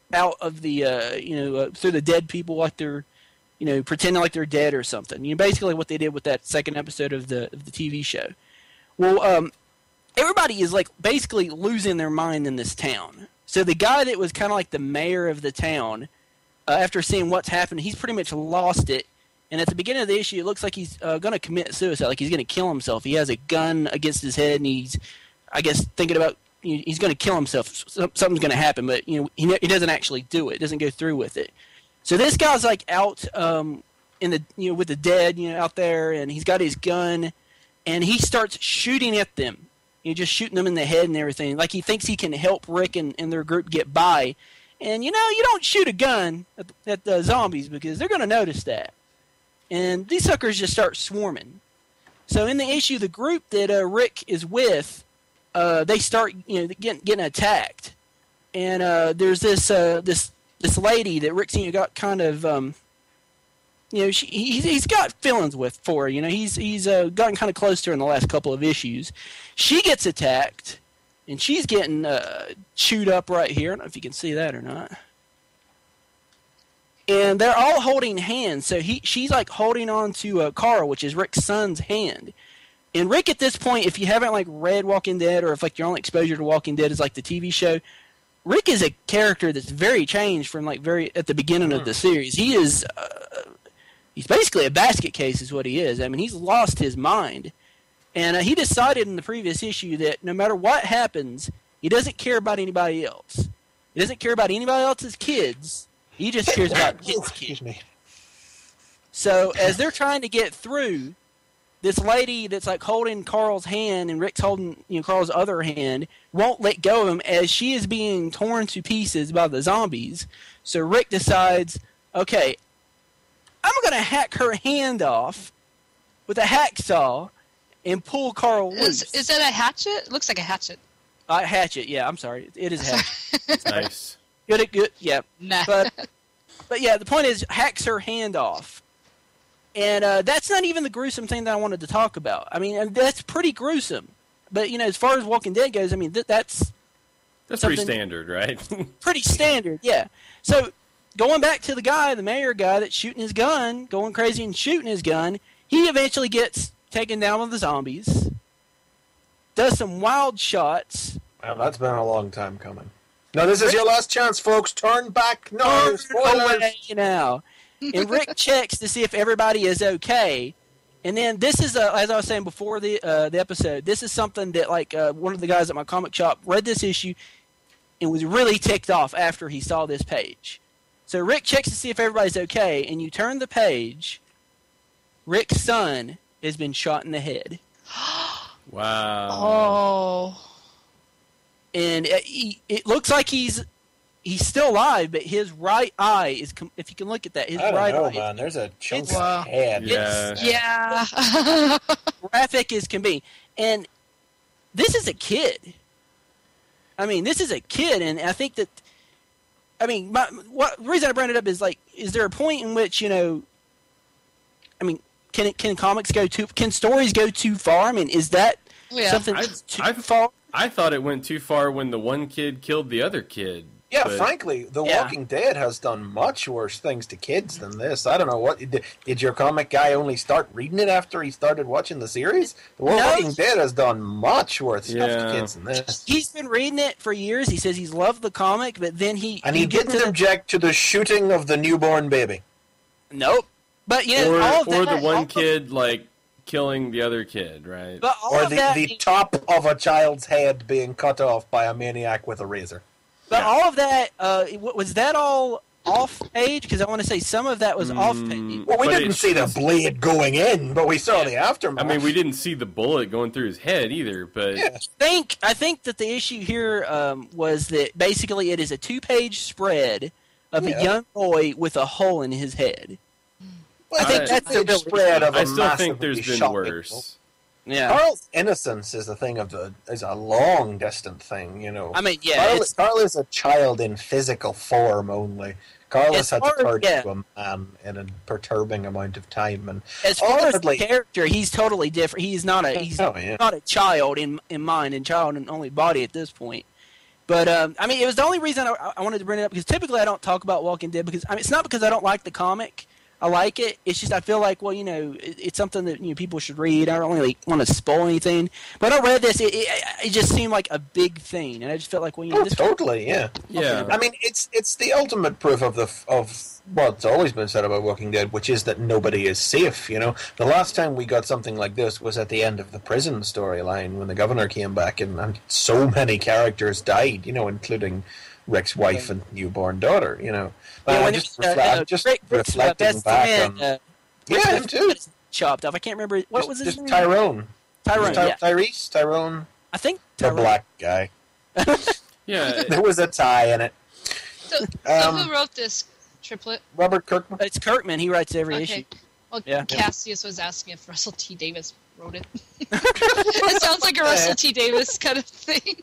out of the uh, you know uh, through the dead people like they're you know pretending like they're dead or something. You know, basically what they did with that second episode of the of the T V show. Well, um, everybody is like basically losing their mind in this town. So the guy that was kind of like the mayor of the town, uh, after seeing what's happened, he's pretty much lost it. And at the beginning of the issue, it looks like he's uh, going to commit suicide, like he's going to kill himself. He has a gun against his head, and he's, I guess, thinking about you know, he's going to kill himself. Something's going to happen, but you know he, he doesn't actually do it. Doesn't go through with it. So this guy's like out um, in the you know with the dead, you know, out there, and he's got his gun, and he starts shooting at them. You know, just shooting them in the head and everything. Like he thinks he can help Rick and, and their group get by. And you know, you don't shoot a gun at, at the zombies because they're going to notice that. And these suckers just start swarming. So in the issue, the group that uh, Rick is with, uh, they start you know getting getting attacked. And uh, there's this uh, this this lady that Rick's you know, got kind of um, you know she he's, he's got feelings with for her. You know he's he's uh, gotten kind of close to her in the last couple of issues. She gets attacked, and she's getting uh, chewed up right here. I don't know if you can see that or not. And they're all holding hands. So he, she's like holding on to uh, Carl, which is Rick's son's hand. And Rick, at this point, if you haven't like read Walking Dead, or if like your only exposure to Walking Dead is like the T V show, Rick is a character that's very changed from like very at the beginning of the series. He is, uh, he's basically a basket case, is what he is. I mean, he's lost his mind, and uh, he decided in the previous issue that no matter what happens, he doesn't care about anybody else. He doesn't care about anybody else's kids. He just cares about his Excuse me. So as they're trying to get through, this lady that's like holding Carl's hand and Rick's holding you know Carl's other hand won't let go of him as she is being torn to pieces by the zombies. So Rick decides, okay, I'm going to hack her hand off with a hacksaw and pull Carl loose. Is, is that a hatchet? It looks like a hatchet. Uh, hatchet, yeah, I'm sorry. It is a hatchet. Nice. Good, good, yeah. Nah. But, but yeah, the point is, hacks her hand off. And uh, that's not even the gruesome thing that I wanted to talk about. I mean, and that's pretty gruesome. But, you know, as far as Walking Dead goes, I mean, th- that's... That's pretty standard, right? Pretty standard, yeah. So, going back to the guy, the mayor guy that's shooting his gun, going crazy and shooting his gun, he eventually gets taken down with the zombies, does some wild shots. Well, that's been a long time coming. No, this is your last chance, folks. Turn back. No, Turn spoilers. away now. And Rick checks to see if everybody is okay. And then this is, uh, as I was saying before the uh, the episode, this is something that like uh, one of the guys at my comic shop read this issue and was really ticked off after he saw this page. So Rick checks to see if everybody's okay, and you turn the page. Rick's son has been shot in the head. Wow. Oh. And it, he, it looks like he's he's still alive, but his right eye is. Com- if you can look at that, his I don't right know, eye. man. There's a chunk It's- of head. Yeah. Yeah. Graphic as can be, and this is a kid. I mean, this is a kid, and I think that. I mean, my, what the reason I brought it up is like, is there a point in which you know? I mean, can it, can comics go too? Can stories go too far? I mean, is that Yeah. something I- that's too I've- far? I thought it went too far when the one kid killed the other kid. Yeah, but- frankly, The Yeah. Walking Dead has done much worse things to kids than this. I don't know what did, did your comic guy only start reading it after he started watching the series? The No. Walking Dead has done much worse stuff Yeah. to kids than this. He's been reading it for years. He says he's loved the comic, but then he And he you get didn't to the, object to the shooting of the newborn baby. nope. But you know, Or, all of or that, the one all of- kid like killing the other kid, right? but all Or of the, that, the top of a child's head being cut off by a maniac with a razor. but all of that uh, w- was that all off page? Because I want to say some of that was off page. Mm, Well, we but didn't it- see the blade going in, but we saw the aftermath. I mean, we didn't see the bullet going through his head either, but Yeah. think I think that the issue here um, was that basically it is a two-page spread of Yeah. a young boy with a hole in his head. Well, I think it's that's a the- spread of a I still think massively there's been shocking worse. book. Yeah, Carl's innocence is a thing of the is a long distant thing, you know. I mean, yeah, Carl, it's, Carl is a child in physical form only. Carl As has had far to as- turn yeah. to a man in a perturbing amount of time, and as far as the ultimately- character, he's totally different. He's not a he's Oh, yeah. not a child in in mind and child in only body at this point. But um, I mean, it was the only reason I, I wanted to bring it up because typically I don't talk about Walking Dead because I mean, it's not because I don't like the comic. I like it. It's just I feel like, well, you know, it, it's something that you know people should read. I don't really want to spoil anything. But I read this, it, it, it just seemed like a big thing, and I just felt like, well, you know, Oh, this totally, yeah. Yeah. I mean, it's it's the ultimate proof of the of what's always been said about Walking Dead, which is that nobody is safe. You know, the last time we got something like this was at the end of the prison storyline when the governor came back, and, and so many characters died. You know, including Rick's wife and newborn daughter. You know, Yeah, uh, when just, it, uh, reflect, uh, just Rick- Rick's, uh, reflecting best back friend, on uh, yeah, Rick's him best too. friend is chopped off. I can't remember what just, was his just name. Tyrone. Tyrone. Ty- yeah, Tyrese, Tyrone, I think the Tyrone. black guy. Yeah. There was a tie in it. So, so Um, who wrote this triplet? Robert Kirkman. It's Kirkman. He writes every Okay. issue. Well, Yeah. Cassius was asking if Russell T. Davis wrote it. It sounds like a Russell T. Davis kind of thing.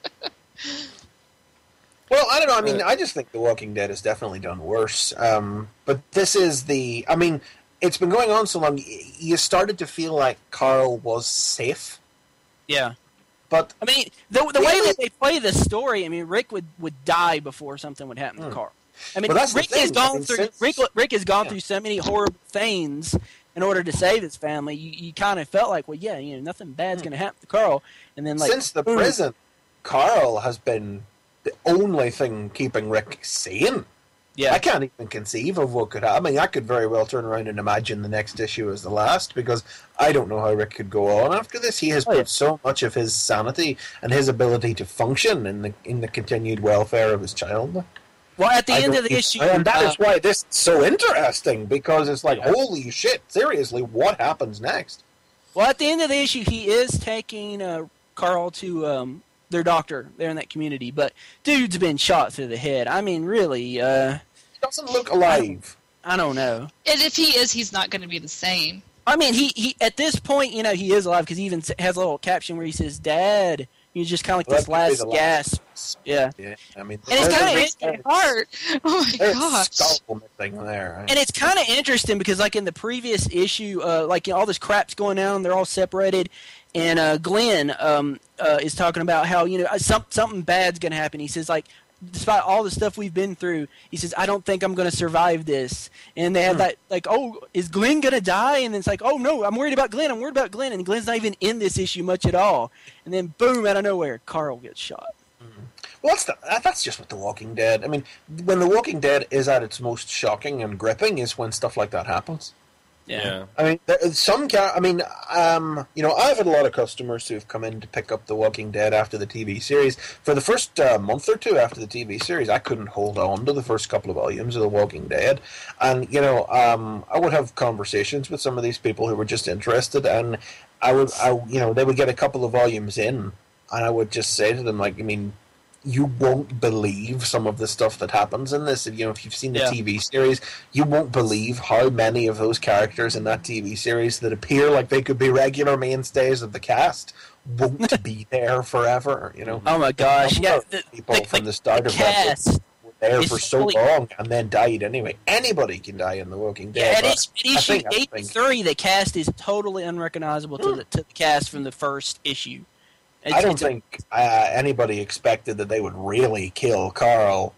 Well, I don't know. I mean, I just think The Walking Dead has definitely done worse. Um, but this is the. I mean, it's been going on so long. y- You started to feel like Carl was safe, Yeah. but I mean, the the way Really? that they play the story, I mean, Rick would, would die before something would happen to Carl. I mean, Well, that's the Rick has thing. I gone mean, through since- Rick, Rick has gone Yeah. through so many horrible things in order to save his family. You, you kind of felt like, well, yeah, you know, nothing bad's going to happen to Carl. And then, like, since the boom. prison, Carl has been the only thing keeping Rick sane. yeah, I can't even conceive of what could happen. I mean, I could very well turn around and imagine the next issue as the last because I don't know how Rick could go on after this. He has Oh, put yeah. so much of his sanity and his ability to function in the in the continued welfare of his child. well, at the I end don't of the think- issue, and that uh, is why this is so interesting because it's like, Yeah. holy shit! Seriously, what happens next? well, at the end of the issue, he is taking uh, Carl to um, their doctor there in that community, but dude's been shot through the head. I mean, really, uh, He doesn't look alive. I don't know. And if he is, he's not going to be the same. I mean, he, he at this point, you know, he is alive because he even s- has a little caption where he says, "Dad." He's just kind of like Well, this that could be last the gasp. last- Yeah. Yeah, I mean, And it's there's kinda a- interesting. My heart. Oh my there's gosh. skull missing there. And it's kind of interesting because, like in the previous issue, uh, like you know, all this crap's going on, they're all separated, and uh, Glenn um, uh, is talking about how you know uh, some, something bad's going to happen. He says, like, despite all the stuff we've been through, he says, I don't think I'm going to survive this. And they have that, like, oh, is Glenn going to die? And then it's like, oh no, I'm worried about Glenn. I'm worried about Glenn, and Glenn's not even in this issue much at all. And then boom, out of nowhere, Carl gets shot. Well, that's, the, that's just what The Walking Dead. I mean, when The Walking Dead is at its most shocking and gripping is when stuff like that happens. Yeah. I mean, there, some ca- I mean, um, you know, I've had a lot of customers who've come in to pick up The Walking Dead after the T V series. For the first uh, month or two after the T V series, I couldn't hold on to the first couple of volumes of The Walking Dead, and you know, um, I would have conversations with some of these people who were just interested, and I would, I, you know, they would get a couple of volumes in, and I would just say to them, like, I mean, you won't believe some of the stuff that happens in this. If you know, if you've seen the Yeah. T V series, you won't believe how many of those characters in that T V series that appear like they could be regular mainstays of the cast won't be there forever. You know, Oh my gosh! Some Yeah, of the, people the- from the- the start the of that cast. were there is for so fully- long and then died anyway. Anybody can die in The Walking Yeah, Dead. at, but issue- at I issue think- I think- eighty-three, the cast is totally unrecognizable to the, to the cast from the first issue. It's, I don't it's a- think uh, anybody expected that they would really kill Carl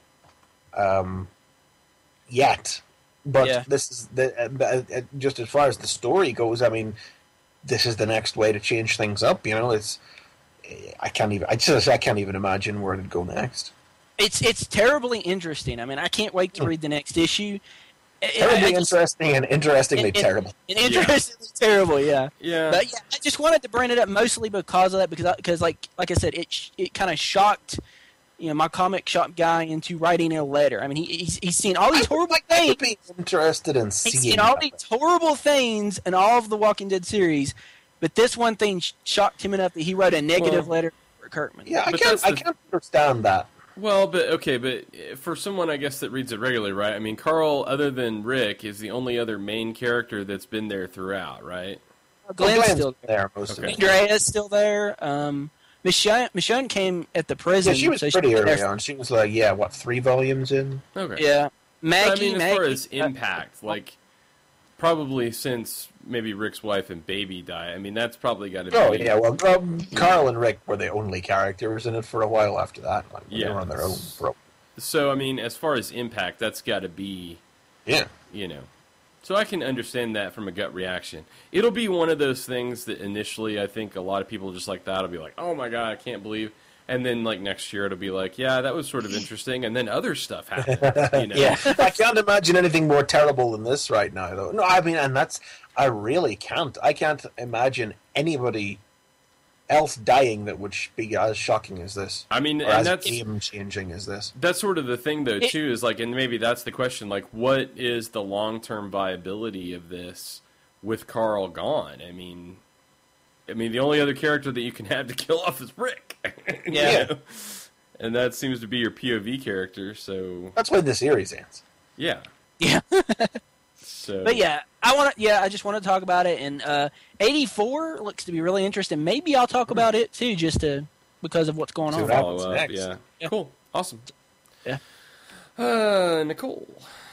um, yet. But Yeah. this is the, uh, uh, just as far as the story goes. I mean, this is the next way to change things up. You know, it's I can't even I just I can't even imagine where it'd go next. it's it's terribly interesting. I mean, I can't wait to read the next issue. I- I- Terribly I just- interesting and interestingly and- and- terrible. and interestingly terrible, yeah. Yeah. But yeah, I just wanted to bring it up mostly because of that, because I, because like like I said, it sh- it kind of shocked, you know, my comic shop guy into writing a letter. I mean, he he's, he's seen all these horrible I things. would be interested in He's seeing seen all that. these horrible things in all of the Walking Dead series, but this one thing sh- shocked him enough that he wrote a negative Well, letter for Kirkman. Yeah, I But can't that's I the- can't understand that. Well, but okay, but for someone I guess that reads it regularly, right? I mean, Carl, other than Rick, is the only other main character that's been there throughout, right? Glenn's Glenn's still there. there most Okay. of it. Andrea's still there. Um, Michonne, Michonne came at the Yeah, prison. she was so pretty was early there- on. She was like, yeah, what, three volumes in? Okay. Yeah, But Maggie. I mean, as Maggie, far as uh, impact, like, probably since maybe Rick's wife and baby die. I mean, that's probably got to be. Oh yeah, well, um, Carl and Rick were the only characters in it for a while after that. Like, Yeah. they were on their own for a So I mean, as far as impact, that's got to be, yeah. you know. So I can understand that from a gut reaction. It'll be one of those things that initially I think a lot of people just like that will be like, oh my god, I can't believe. And then like next year it'll be like, yeah, that was sort of interesting. And then other stuff happens. You know? Yeah, I can't imagine anything more terrible than this right now, though. No, I mean, and that's I really can't. I can't imagine anybody else dying that would sh- be as shocking as this, I mean, or and as that's game changing as this. that's sort of the thing though It- too is like, and maybe that's the question, like, what is the long term viability of this with Carl gone? I mean, I mean, the only other character that you can have to kill off is Rick. You Yeah. know? And that seems to be your P O V character. So That's why the series ends. yeah, Yeah. so But yeah, I want to. Yeah, I just want to talk about it. And uh, eighty-four looks to be really interesting. Maybe I'll talk about it too, just to because of what's going See on. what follow up. happens next. Yeah. Yeah. Cool, awesome. Yeah. Uh, Nicole.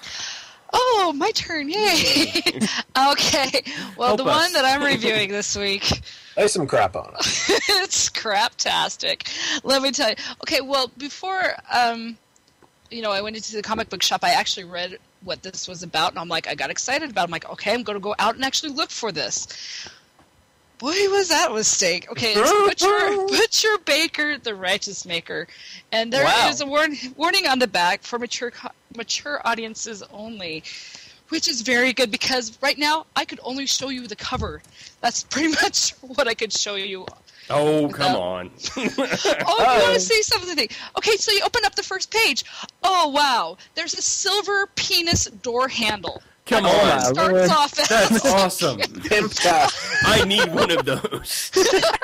Oh, my turn! Yay! Okay. Well, Help the us. one that I'm reviewing this week, Lay some crap on it. it's craptastic. Let me tell you. Okay. Well, before um, you know, I went into the comic book shop. I actually read what this was about, and I'm like, I got excited about it. I'm like, okay, I'm going to go out and actually look for this. Boy, was that a mistake. Okay, it's Butcher, Butcher Baker, the Righteous Maker. And there Wow. is a warn- warning on the back for mature co- mature audiences only, which is very good because right now I could only show you the cover. That's pretty much what I could show you. Oh, come No. on. Oh, you want to say something? Okay, so you open up the first page. Oh, wow. There's a silver penis door handle. Come That's what on. it starts Lord. off as. That's awesome. Pimp that. I need one of those.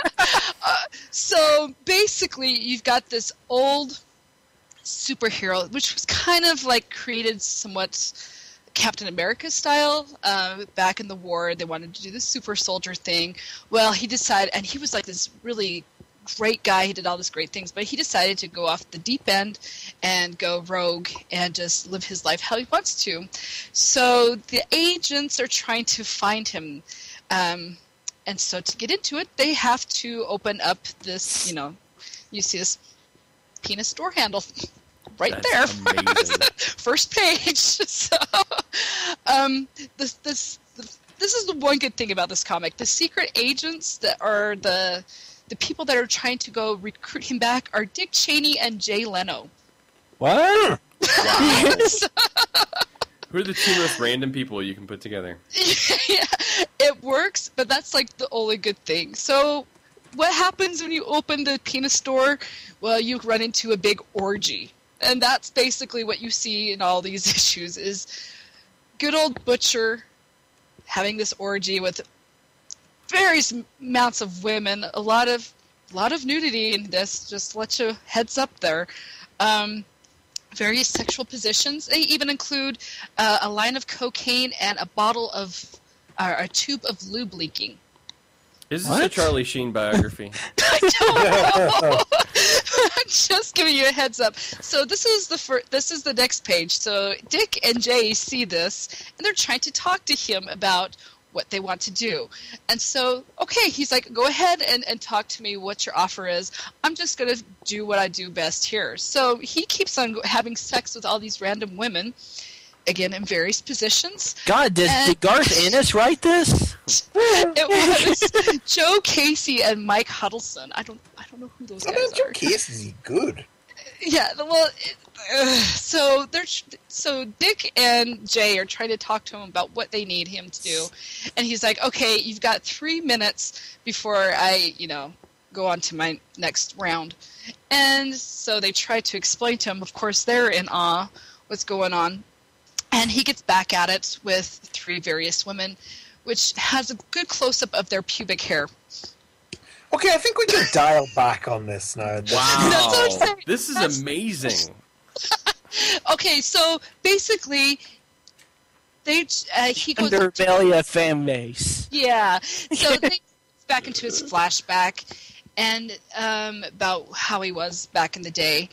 So basically, you've got this old superhero, which was kind of like created somewhat Captain America style uh, back in the war. They wanted to do the super soldier thing. Well, he decided, and he was like this really great guy. He did all these great things, but he decided to go off the deep end and go rogue and just live his life how he wants to. So the agents are trying to find him. Um, and so to get into it, they have to open up this, you know, you see this penis door handle right That's there. amazing. First page. So, um, this, this, this is the one good thing about this comic. The secret agents that are the the people that are trying to go recruit him back are Dick Cheney and Jay Leno. What? Who are the two most random people you can put together? Yeah, it works, but that's like the only good thing. So what happens when you open the penis store? Well, you run into a big orgy. And that's basically what you see in all these issues is good old Butcher having this orgy with various amounts of women, a lot of a lot of nudity in this, just to let you heads up there. Um, various sexual positions. They even include uh, a line of cocaine and a bottle of, uh, a tube of lube leaking. Is this What? a Charlie Sheen biography? I don't know. I'm just giving you a heads up. So this is the fir- this is the next page. So Dick and Jay see this, and they're trying to talk to him about what they want to do. And so, okay, he's like, go ahead and, and talk to me what your offer is. I'm just going to do what I do best here. So he keeps on go- having sex with all these random women, again, in various positions. God, did, And- did Garth Ennis write this? It was Joe Casey and Mike Huddleston. I don't I don't know who those I guys mean, your are. case is good. Yeah, well, it, uh, so they're so Dick and Jay are trying to talk to him about what they need him to do, and he's like, "Okay, you've got three minutes before I, you know, go on to my next round." And so they try to explain to him. Of course, they're in awe what's going on, and he gets back at it with three various women, which has a good close up of their pubic hair. Okay, I think we can dial back on this now. That's what I'm saying. This is That's- amazing. Okay, so basically, they uh, he goes. Underbelly fan base. Yeah. So they goes back into his flashback and um, about how he was back in the day,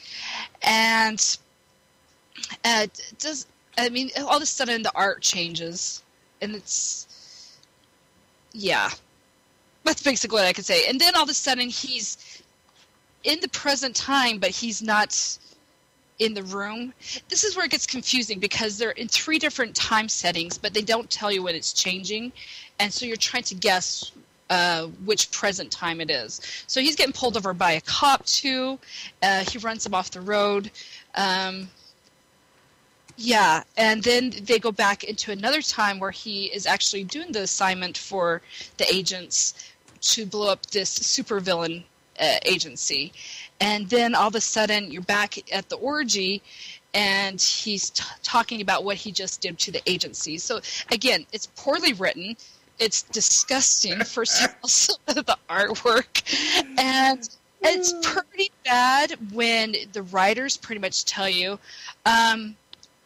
and uh, does I mean all of a sudden the art changes. and it's yeah, that's basically what I could say. And then all of a sudden he's in the present time, but he's not in the room. This is where it gets confusing because they're in three different time settings, but they don't tell you when it's changing, and so you're trying to guess uh, which present time it is. So he's getting pulled over by a cop too. Uh, he runs him off the road. Um, yeah, and then they go back into another time where he is actually doing the assignment for the agents to blow up this supervillain uh, agency. And then all of a sudden, you're back at the orgy, and he's t- talking about what he just did to the agency. So, again, it's poorly written. It's disgusting, first of all, some of the artwork. And it's pretty bad when the writers pretty much tell you, um,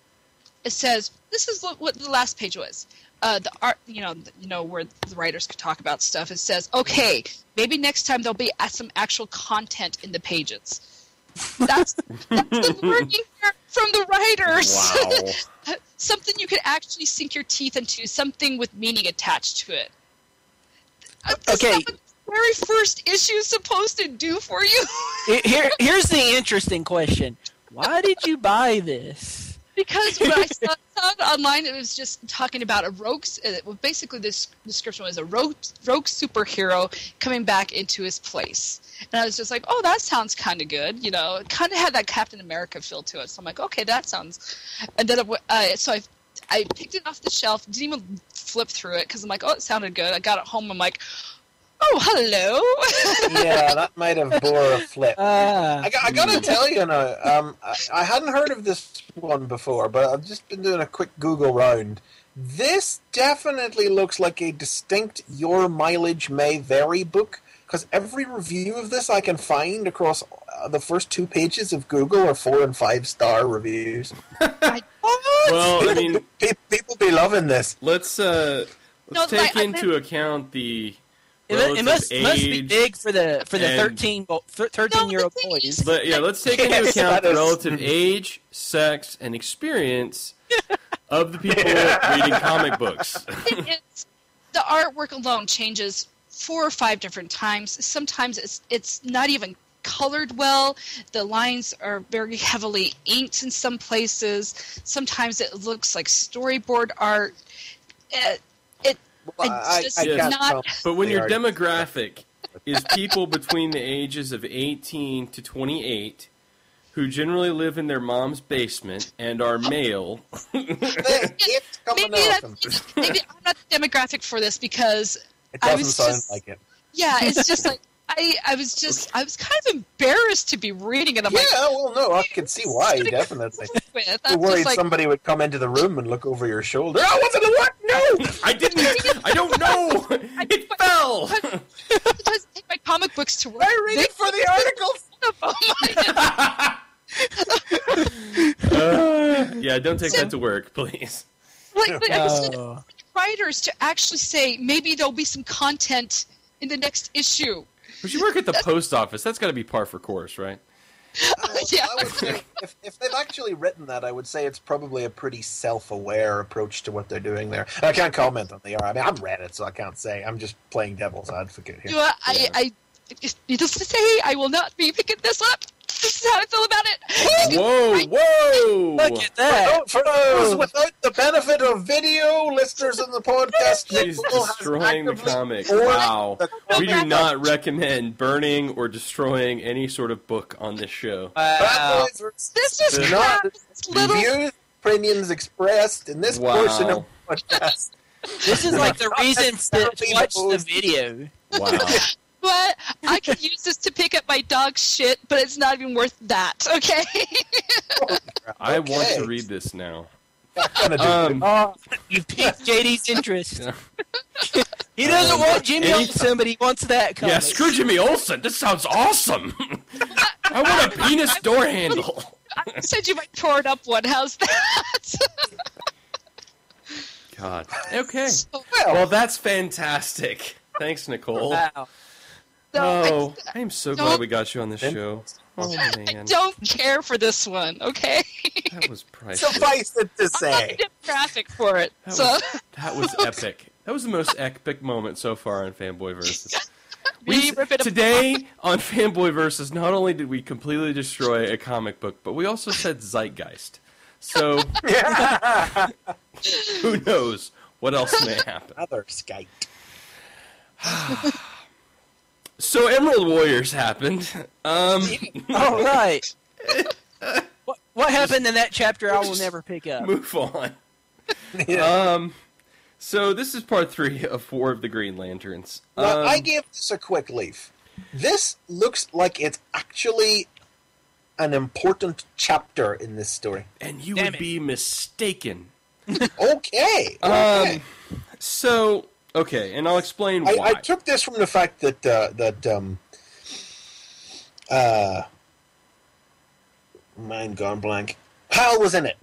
it says, this is what the last page was. Uh, the art, you know, you know where the writers could talk about stuff. It says, okay, maybe next time there'll be some actual content in the pages. That's that's the wording from the writers. Wow. Something you could actually sink your teeth into, something with meaning attached to it. That's Okay. not what the very first issue is supposed to do for you. Here, here's the interesting question: why did you buy this? Because when I saw, saw it online, it was just talking about a rogue. Uh, well, basically, this description was a rogue, rogue superhero coming back into his place, and I was just like, "Oh, that sounds kind of good." You know, it kind of had that Captain America feel to it. So I'm like, "Okay, that sounds." And then, it, uh, so I, I picked it off the shelf. Didn't even flip through it because I'm like, "Oh, it sounded good." I got it home. I'm like, "Oh, hello." Yeah, that might have bore a flip. Uh, I, got, I gotta tell you now, um, I, I hadn't heard of this one before, but I've just been doing a quick Google round. This definitely looks like a distinct Your Mileage May Vary book, because every review of this I can find across uh, the first two pages of Google are four and five star reviews. I, Well, I mean, Pe- people be loving this. let's uh, let's No, take like, I into account the it, mu- relative it must age. must be big for the for the and- thirteen bo- thirteen year old No, the thing boys. is- But yeah, let's take into Yes, account that the is- relative age, sex, and experience of the people reading comic books. it's, the artwork alone changes four or five different times. Sometimes it's it's not even colored well. The lines are very heavily inked in some places. Sometimes it looks like storyboard art. It, it Well, I- it's just I can't not. tell. But when They your are- demographic is people between the ages of eighteen to twenty-eight who generally live in their mom's basement and are male, It's coming Maybe, out. that's, maybe I'm not the demographic for this because It I doesn't was sound just- like it. yeah, it's just like I, I was just I was kind of embarrassed to be reading it. I'm Yeah, like, well, no, I can see why, definitely. with. You're I'm worried just like, somebody would come into the room and look over your shoulder. Oh, what's in the what? No! I didn't. I don't know. It fell. sometimes I take my comic books to work. I read it for the articles! Uh, yeah, don't take that to work, please. like, like, I was Oh. writers to actually say maybe there'll be some content in the next issue. But you work at the post office. That's got to be par for course, right? Yeah. I would say, if, if they've actually written that, I would say it's probably a pretty self-aware approach to what they're doing there. I can't comment on the art. I mean, I've read it, so I can't say. I'm just playing devil's advocate here. You know, I, I, needless to say, I will not be picking this up. This is how I feel about it. Whoa, whoa! Look at that! For those without the benefit of video, listeners in the podcast, She's Nicole has destroying the actively comic. ordered Wow. the We do comic. not recommend burning or destroying any sort of book on this show. Bad Wow. Boys versus This is The- crap. This little. Views, opinions expressed in this Wow. portion of the podcast. This is like the reason to, to watch the video. Wow. But I could use this to pick up my dog's shit, but it's not even worth that, okay? I want Okay. to read this now. That's gonna do Um, Oh, you piqued J D's interest. He doesn't want Jimmy Any- Olsen, but he wants that comic. yeah, screw Jimmy Olsen. This sounds awesome. I want a penis door handle. I said you might torn up one. How's that? God. Okay. So, Well, that's fantastic. Thanks, Nicole. Wow. so I Oh, just- I am so don't- glad we got you on this show. Oh I man, don't care for this one. Okay. that was priceless. Suffice it to I'm say. not demographic for it. That So was, that was epic. That was the most epic moment so far on Fanboy Versus. We, We rip it today on Fanboy Versus, not only did we completely destroy a comic book, but we also said Zeitgeist. So who knows what else may happen? Other Skype. So Emerald Warriors happened. Um, All right. what, what happened in that chapter? I will never pick up. move on. Yeah. Um, so this is part three of War of the Green Lanterns. Well, Um, I gave this a quick leaf. This looks like it's actually an important chapter in this story. and you Damn would it. be mistaken. Okay. okay. Um, so okay, and I'll explain I, why. I took this from the fact that uh, that um, uh, mind gone blank. Hal was in it.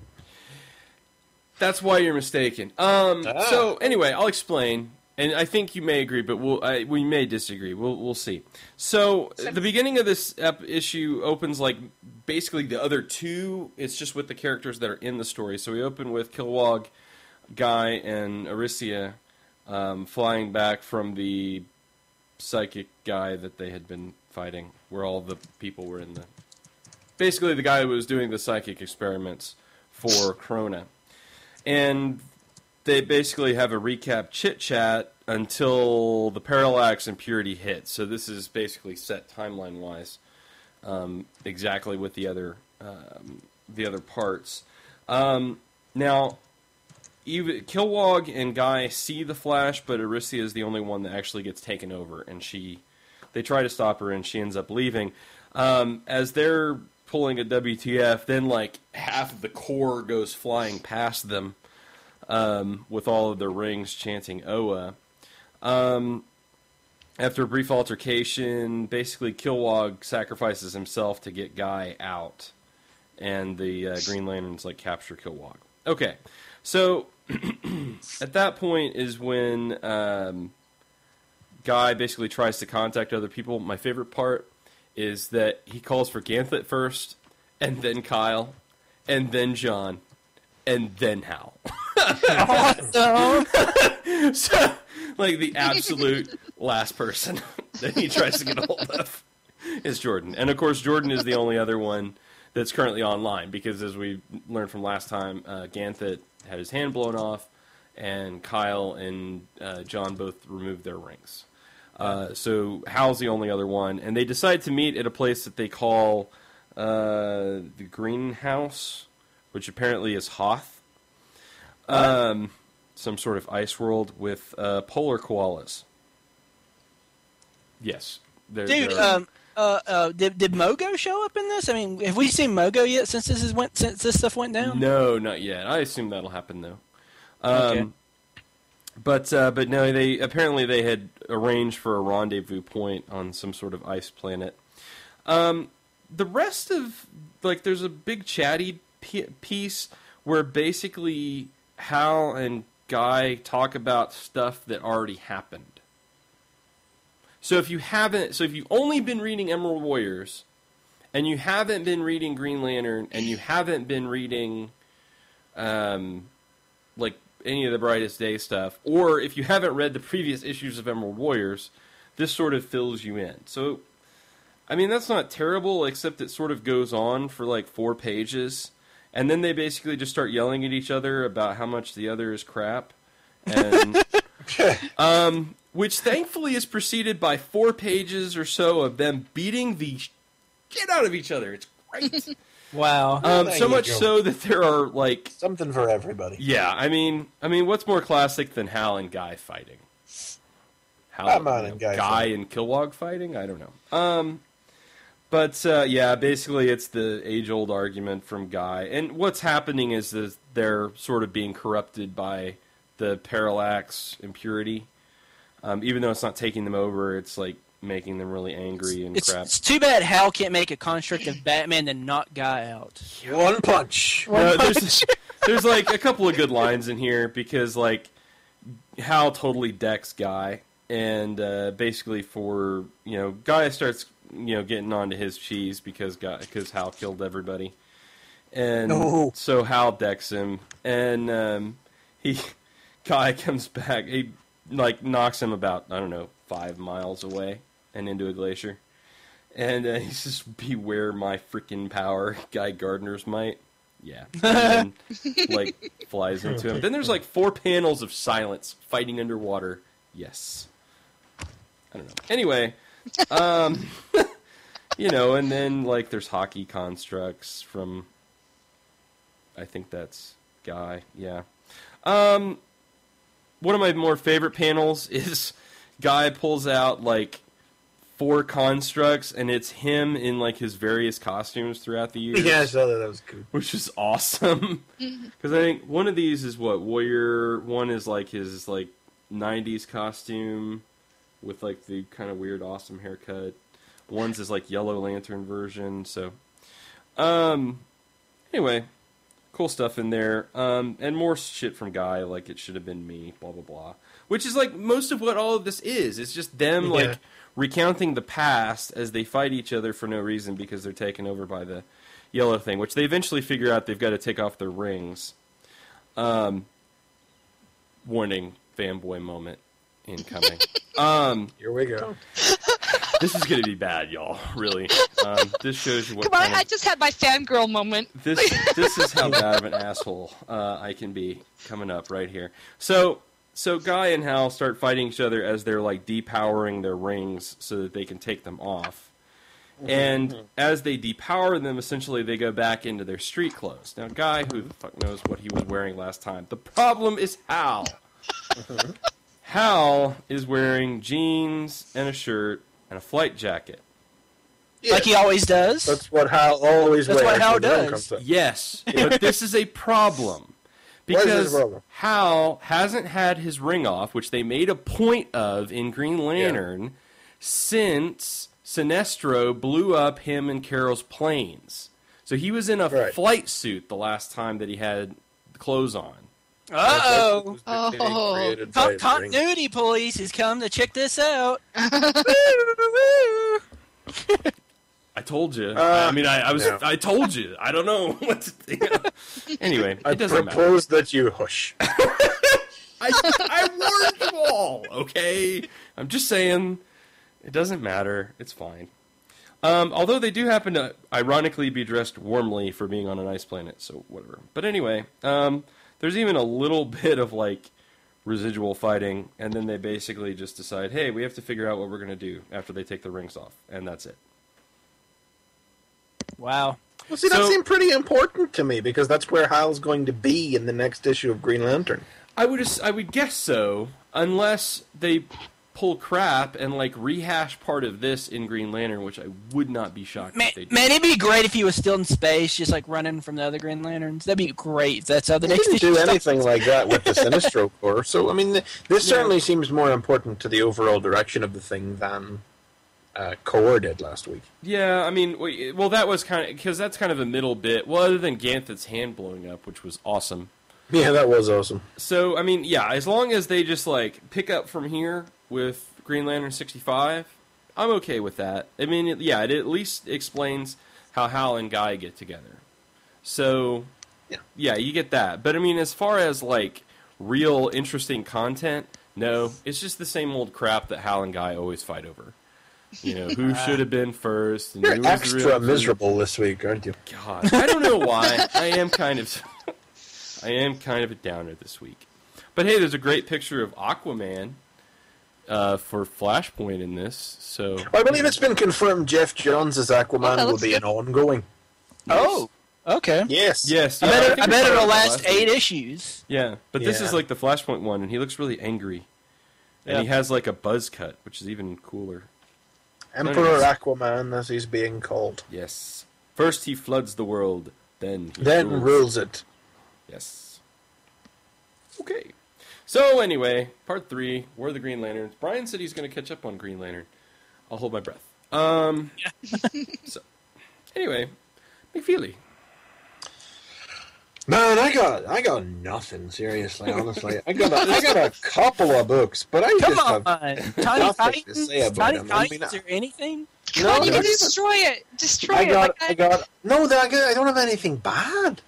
That's why you're mistaken. Um, Ah. So anyway, I'll explain, and I think you may agree, but we'll I, we may disagree. We'll we'll see. So the beginning of this ep- issue opens like basically the other two. It's just with the characters that are in the story. So we open with Kilowog, Guy, and Aricia um, flying back from the psychic guy that they had been fighting, where all the people were in the. Basically, the guy who was doing the psychic experiments for Krona. And they basically have a recap chit-chat until the Parallax Impurity hits. So this is basically set timeline-wise, um, exactly with the other um, the other parts. Um, now, even Kilowog and Guy see the Flash, but Aricia is the only one that actually gets taken over, and she they try to stop her, and she ends up leaving. Um, as they're pulling a W T F, then like half of the core goes flying past them um, with all of their rings chanting Oa. Um, after a brief altercation, basically Kilowog sacrifices himself to get Guy out, and the uh, Green Lanterns like capture Kilowog. Okay, so at that point is when um, Guy basically tries to contact other people. My favorite part is that he calls for Ganthet first, and then Kyle, and then John, and then Hal. Awesome. So, like, the absolute last person that he tries to get a hold of is Jordan. And, of course, Jordan is the only other one that's currently online, because as we learned from last time, uh, Ganthet had his hand blown off, and Kyle and uh, John both removed their rings. Uh, so Hal's the only other one, and they decide to meet at a place that they call uh, the Greenhouse, which apparently is Hoth, um, some sort of ice world with uh, polar koalas. Yes, they're, Dude, they're- um, uh, uh, did did Mogo show up in this? I mean, have we seen Mogo yet since this is went since this stuff went down? no, not yet. I assume that'll happen though. Um, Okay. But uh, but no, they apparently they had arranged for a rendezvous point on some sort of ice planet. Um, the rest of like there's a big chatty p- piece where basically Hal and Guy talk about stuff that already happened. So if you haven't, so if you've only been reading Emerald Warriors, and you haven't been reading Green Lantern, and you haven't been reading, um, like any of the Brightest Day stuff, or if you haven't read the previous issues of Emerald Warriors, this sort of fills you in. So, I mean, that's not terrible, except it sort of goes on for like four pages, and then they basically just start yelling at each other about how much the other is crap, and um, which thankfully is preceded by four pages or so of them beating the shit out of each other. It's great. Wow. Um, There so you much go. so that there are like, Something for everybody. yeah, I mean, I mean, what's more classic than Hal and Guy fighting? Hal, Batman you know, and Guy Guy fighting. and Kilowog fighting? I don't know. Um, but uh, yeah, basically, it's the age-old argument from Guy, and what's happening is that they're sort of being corrupted by the Parallax Impurity. Um, even though it's not taking them over, it's like making them really angry and It's, crap. it's too bad Hal can't make a construct of Batman to knock Guy out. One punch. No, there's, there's like a couple of good lines in here because like Hal totally decks Guy, and uh, basically for you know Guy starts you know, getting onto his cheese because because Hal killed everybody, and No. so Hal decks him, and um, he Guy comes back. He like knocks him about I don't know five miles away and into a glacier, and uh, he says, "Beware my freaking power, Guy Gardner's might." Yeah, and then, like flies into him. Then there's like four panels of silence fighting underwater. Yes, I don't know. Anyway, um, you know, and then like there's hockey constructs from. I think that's Guy. Yeah. Um, one of my more favorite panels is Guy pulls out like four constructs, and it's him in like his various costumes throughout the years. Yeah, I saw that. That was cool. Which is awesome. Because I think one of these is what Warrior. One is like his like nineties costume with like the kind of weird awesome haircut. One's is like Yellow Lantern version. So, um, anyway, cool stuff in there. Um, and more shit from Guy like it should have been me. Blah blah blah. Which is like most of what all of this is. It's just them like. Yeah. recounting the past as they fight each other for no reason because they're taken over by the yellow thing, which they eventually figure out they've got to take off their rings. Um, warning, fanboy moment incoming. um, Here we go. this is going to be bad, y'all. Really. Um, this shows you what Come on, kind of, I just had my fangirl moment. this this is how bad of an asshole uh, I can be coming up right here. So. So Guy and Hal start fighting each other as they're like depowering their rings so that they can take them off. And as they depower them, essentially they go back into their street clothes. Now, Guy, who the fuck knows what he was wearing last time? The problem is Hal. Hal is wearing jeans and a shirt and a flight jacket. Yeah. Like he always does. That's what Hal always That's wears. what Hal when the rain does. comes up. Yes, but this is a problem. Why is this a Because problem? Hal hasn't had his ring off, which they made a point of in Green Lantern, since Sinestro blew up him and Carol's planes. So he was in a Right. flight suit the last time that he had clothes on. Uh-oh. Oh. Created by Con- his ring. continuity police has come to check this out. I told you. Uh, I mean, I, I was. no. I told you. I don't know what to think. Anyway, I it doesn't matter. propose that you hush. I, I warned you all, okay? I'm just saying, it doesn't matter. It's fine. Um, although they do happen to, ironically, be dressed warmly for being on an ice planet, so whatever. But anyway, um, there's even a little bit of, like, residual fighting, and then they basically just decide, hey, we have to figure out what we're going to do after they take the rings off, and that's it. Wow. Well, see, that So- seemed pretty important to me because that's where Hal's going to be in the next issue of Green Lantern. I would ass- I would guess so, unless they pull crap and like rehash part of this in Green Lantern, which I would not be shocked Man, if they did. man, it'd be great if he was still in space, just like running from the other Green Lanterns. That'd be great. That's how the They next didn't issue do starts. anything like that with the Sinestro Corps, so I mean, th- this certainly seems more important to the overall direction of the thing than uh, Corps did last week. Yeah, I mean, we- well, that was kind of because that's kind of a middle bit. Well, other than Ganthet's hand blowing up, which was awesome. Yeah, that was awesome. So, I mean, yeah, as long as they just like pick up from here with Green Lantern sixty-five, I'm okay with that. I mean, it, yeah, it at least explains how Hal and Guy get together. So, Yeah. yeah, you get that. But I mean, as far as like real interesting content, no, it's just the same old crap that Hal and Guy always fight over. You know, who should have been first? And You're who was the extra real- miserable this week, aren't you? God, I don't know why. I am kind of, I am kind of a downer this week. But hey, there's a great picture of Aquaman uh, for Flashpoint in this. So I believe it's been confirmed Jeff Johns as Oh, that Aquaman will looks be good. an ongoing. Oh, okay. Yes. yes, I yeah, bet, it, think I we bet talked it'll about last that eight week. issues. Yeah, but this is Yeah. like the Flashpoint one, and he looks really angry, and Yeah. he has like a buzz cut, which is even cooler. Emperor Nice. Aquaman, as he's being called. Yes, first he floods the world, then he Then rules. rules it. Yes. Okay. So anyway, part three, War of the Green Lanterns. Brian said he's going to catch up on Green Lantern. I'll hold my breath. Um. so, anyway, McFeely. Man, I got I got nothing, seriously, honestly. I got a, I got a couple of books, but I Come just on, have Tiny nothing to Titans, say about Tiny them. I mean, Titans, or anything? Come No, on, you no. can destroy it. Destroy I it. got, Like I got, no, I got, I don't have anything bad.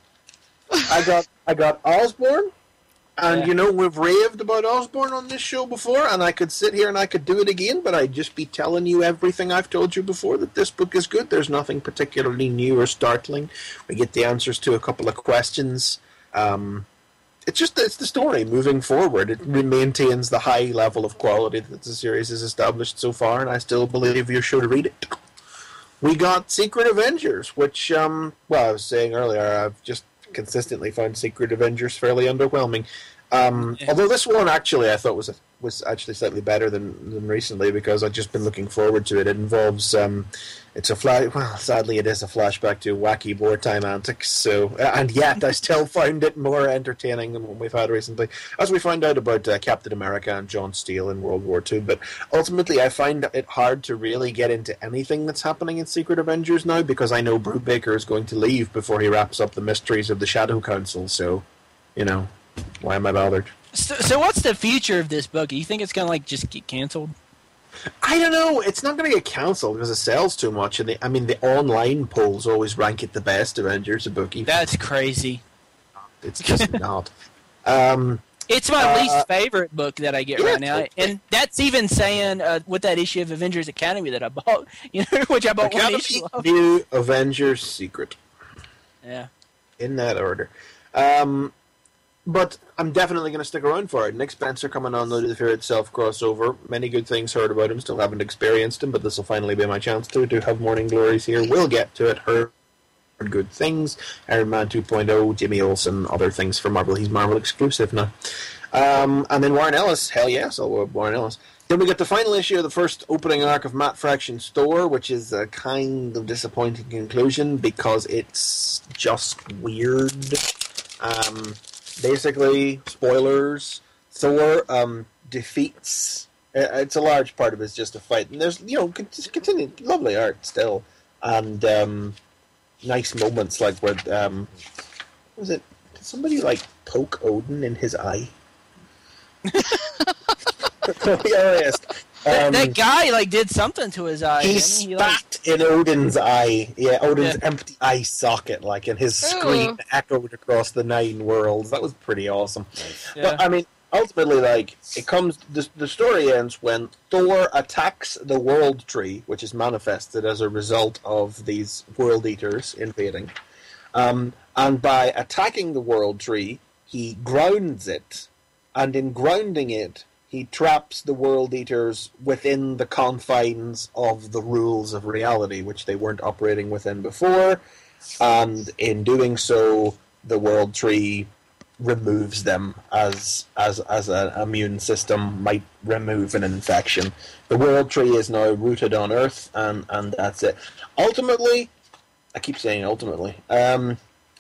I got, I got Osborne, and Yeah. you know we've raved about Osborne on this show before, and I could sit here and I could do it again, but I'd just be telling you everything I've told you before, that this book is good. There's nothing particularly new or startling. We get the answers to a couple of questions. Um, it's just it's the story moving forward. It maintains the high level of quality that the series has established so far, and I still believe you're sure to read it. We got Secret Avengers, which, um, well, I was saying earlier, I've just consistently found Secret Avengers fairly underwhelming. Um, Yeah. Although this one, actually, I thought was was actually slightly better than, than recently, because I've just been looking forward to it. It involves, um, it's a flash. Well, sadly, it is a flashback to wacky wartime antics. So, and yet, I still found it more entertaining than what we've had recently, as we found out about uh, Captain America and John Steele in World War Two. But ultimately, I find it hard to really get into anything that's happening in Secret Avengers now, because I know Brubaker is going to leave before he wraps up the mysteries of the Shadow Council. So, you know, why am I bothered? So, so what's the future of this book? Do you think it's gonna like just get canceled? I don't know. It's not going to get cancelled because it sells too much. And the, I mean, the online polls always rank it the best Avengers book. Even That's crazy. it's just not. Um, It's my Uh, least favorite book that I get yeah, right now, and that's even saying uh, with that issue of Avengers Academy that I bought, you know, which I bought one Academy, issue of. New Avengers Secret, Yeah. in that order. Um, but I'm definitely going to stick around for it. Nick Spencer coming on the Fear Itself crossover. Many good things heard about him. Still haven't experienced him, but this will finally be my chance to. Do have Morning Glories here. We'll get to it. Heard good things. Iron Man two point oh, Jimmy Olsen, other things from Marvel. He's Marvel exclusive now. Um, and then Warren Ellis. Hell yes, I'll go with Warren Ellis. Then we get the final issue of the first opening arc of Matt Fraction's Thor, which is a kind of disappointing conclusion because it's just weird. Um, basically, spoilers, Thor um, defeats... It's a large part of it is just a fight. And there's, you know, just continued lovely art still. And um, nice moments like where... Um, what was it? Did somebody, like, poke Odin in his eye? Hilarious. That, Um, that guy like did something to his eye. he didn't he? Like, spat in Odin's eye. Yeah, Odin's Yeah. empty eye socket, like, and his Ooh. scream echoed across the nine worlds. That was pretty awesome. yeah. But I mean, ultimately, like, it comes. The, the story ends when Thor attacks the World Tree, which is manifested as a result of these World Eaters invading. Um, and by attacking the World Tree, he grounds it, and in grounding it, he traps the World Eaters within the confines of the rules of reality, which they weren't operating within before. And in doing so, the World Tree removes them as as as an immune system might remove an infection. The World Tree is now rooted on Earth, and, and that's it. Ultimately, I keep saying ultimately, um,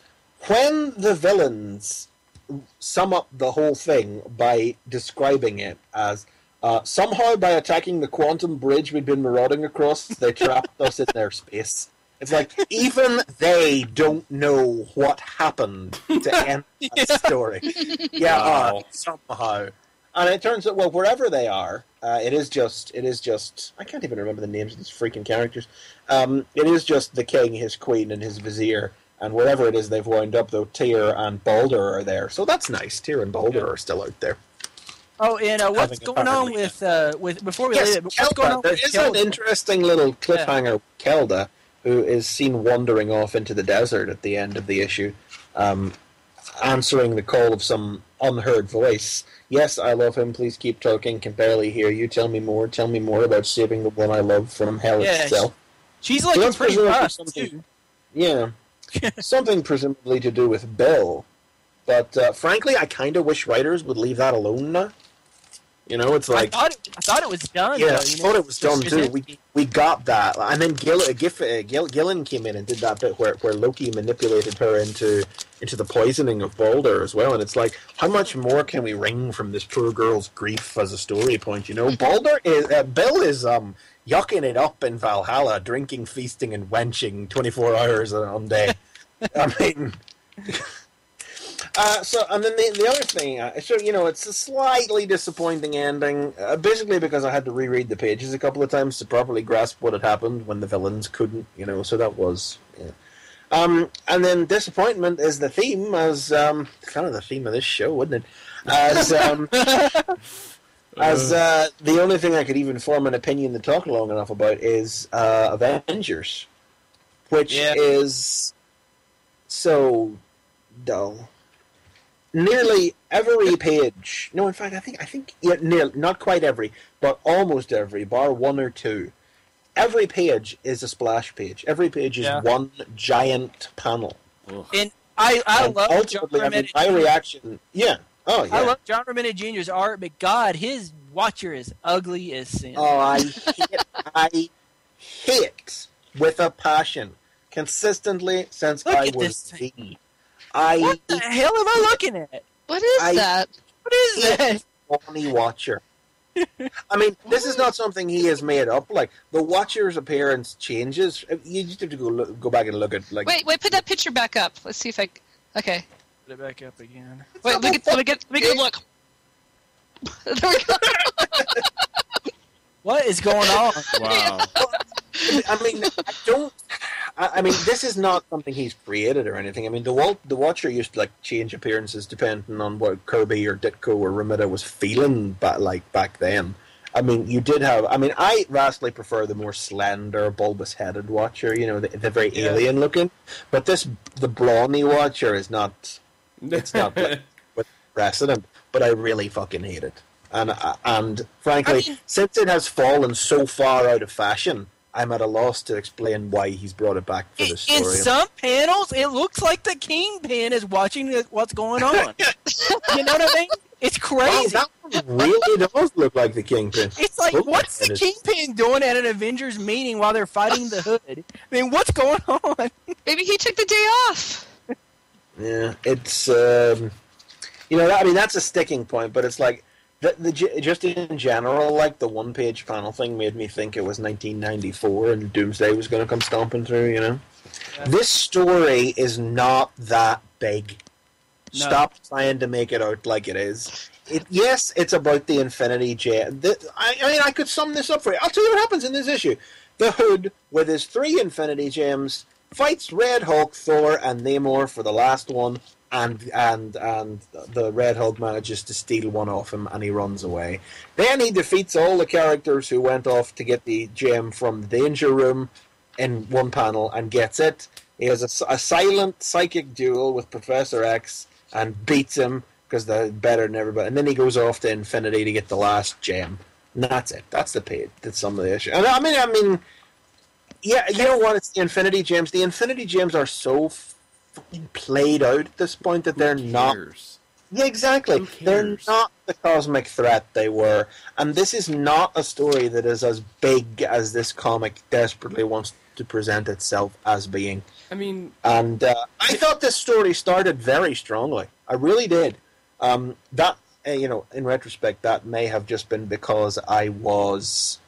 when the villains sum up the whole thing by describing it as uh, somehow by attacking the quantum bridge we'd been marauding across, they trapped us in their space. It's like, even they don't know what happened to end that story. Yeah, Wow. uh, somehow. And it turns out, well, wherever they are, uh, it is just, it is just, I can't even remember the names of these freaking characters. Um, it is just the king, his queen, and his vizier. And wherever it is they've wound up, though, Tyr and Baldur are there. So that's nice. Tyr and Baldur Yeah. are still out there. Oh, and uh, what's having a going on family. with uh, with before we Yes, leave it? What's Kelda. going on There with is an Kelda? interesting little cliffhanger with Kelda, who is seen wandering off into the desert at the end of the issue, um, answering the call of some unheard voice. Yes, I love him. Please keep talking. Can barely hear you. Tell me more. Tell me more about saving the one I love from hell Yeah, itself. She's like So a that's pretty presumably rough something- too. Yeah. Something presumably to do with Bill. But uh, frankly, I kind of wish writers would leave that alone now. You know, it's like... I thought it, I thought it was done. Yeah, though, I you know? thought it was done Is too. it? We we got that, and then Gill, uh, Gif, uh, Gill, Gillen came in and did that bit where, where Loki manipulated her into into the poisoning of Baldur as well. And it's like, how much more can we wring from this poor girl's grief as a story point? You know, Baldur is uh, Bill is um yucking it up in Valhalla, drinking, feasting, and wenching twenty four hours on day. I mean. Uh, so, and then the, the other thing, uh, so, you know, it's a slightly disappointing ending, uh, basically because I had to reread the pages a couple of times to properly grasp what had happened when the villains couldn't, you know, so that was, yeah. Um, and then disappointment is the theme, as, um, kind of the theme of this show, wouldn't it? As, um, as, uh, the only thing I could even form an opinion to talk long enough about is, uh, Avengers, which Yeah. is so dull. Nearly every page. No, in fact, I think I think yeah, near, not quite every, but almost every, bar one or two. Every page is a splash page. Every page is Yeah. one giant panel. And I, I And love John ultimately, I mean, Romita. my reaction, yeah, oh yeah, I love John Romita Junior's art, but God, his Watcher is ugly as sin. oh I hate, I hate with a passion, consistently since Look I at was this thing. three. I What the hell am I looking at? What is I- that? What is that? Bonnie Watcher. I mean, this is not something he has made up. Like, the Watcher's appearance changes. You just have to go look, go back and look at, like... Wait, wait, put that picture back up. Let's see if I. Okay. Put it back up again. Wait, let me get, let me get, let me get a look. There we go. What is going on? Wow. I mean, I don't... I, I mean, this is not something he's created or anything. I mean, the Walt, the Watcher used to, like, change appearances depending on what Kirby or Ditko or Romita was feeling ba- like back then. I mean, you did have... I mean, I vastly prefer the more slender, bulbous-headed Watcher, you know, the, the very Yeah. alien-looking. But this, the brawny Watcher is not... It's not like, with precedent, but I really fucking hate it. And uh, and frankly, I mean- since it has fallen so far out of fashion, I'm at a loss to explain why he's brought it back for In, the story. in some panels, it looks like the Kingpin is watching the- what's going on. You know what I mean? It's Wow, crazy. that one really does look like the Kingpin. It's like, Look what's at the it. Kingpin doing at an Avengers meeting while they're fighting the Hood? I mean, what's going on? Maybe he took the day off. Yeah, it's um, you know, I mean, that's a sticking point, but it's like the, the just in general, like the one-page panel thing made me think it was nineteen ninety-four and Doomsday was going to come stomping through. You know, Yeah. this story is not that big. No. Stop trying to make it out like it is. It, yes, it's about the Infinity Gem. The, I, I mean, I could sum this up for you. I'll tell you what happens in this issue. The Hood, with his three Infinity Gems, fights Red Hulk, Thor, and Namor for the last one, and and and the Red Hulk manages to steal one off him, and he runs away. Then he defeats all the characters who went off to get the gem from the Danger Room in one panel, and gets it. He has a, a silent psychic duel with Professor X, and beats him, because they're better than everybody. And then he goes off to Infinity to get the last gem. And that's it. That's the page. That's some of the issue. And I mean, I mean... Yeah, you know what? It's the Infinity Gems. The Infinity Gems are so fucking played out at this point that they're not. Cares? Yeah, exactly. Who They're cares? not the cosmic threat they were. And this is not a story that is as big as this comic desperately wants to present itself as being. I mean, And uh, I thought this story started very strongly. I really did. Um, that, uh, you know, in retrospect, that may have just been because I was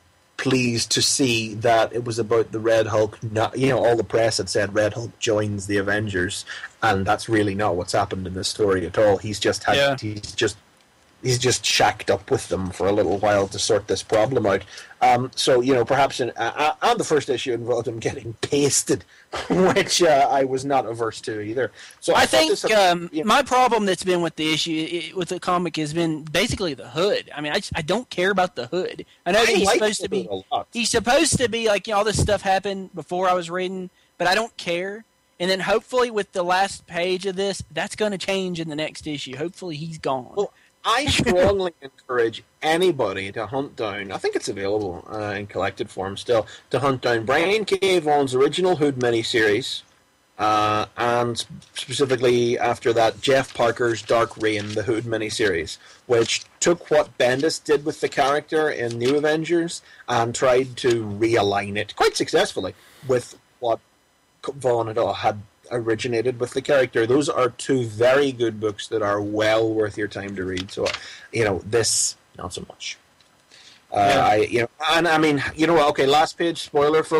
pleased to see that it was about the Red Hulk. Not, you know, all the press had said Red Hulk joins the Avengers, and that's really not what's happened in this story at all. He's just had, Yeah. he's just he's just shacked up with them for a little while to sort this problem out. Um, so, you know, perhaps in, uh, uh, the first issue involved him getting pasted, which uh, I was not averse to either. So I, I thought think this, um, you know, my problem that's been with the issue i- with the comic has been basically the Hood. I mean, I, just, I don't care about the Hood. I know that I he's liked supposed to it be a lot. he's supposed to be like, you know, all this stuff happened before I was reading, but I don't care. And then hopefully with the last page of this, that's going to change in the next issue. Hopefully he's gone. Well, I strongly encourage anybody to hunt down, I think it's available uh, in collected form still, to hunt down Brian K. Vaughan's original Hood miniseries, uh, and specifically after that, Jeff Parker's Dark Reign, the Hood miniseries, which took what Bendis did with the character in New Avengers and tried to realign it, quite successfully, with what Vaughn had, had originated with the character. Those are two very good books that are well worth your time to read. So, you know, this not so much. Uh, Yeah. I, you know, and I mean, you know what? Okay, last page spoiler, folks.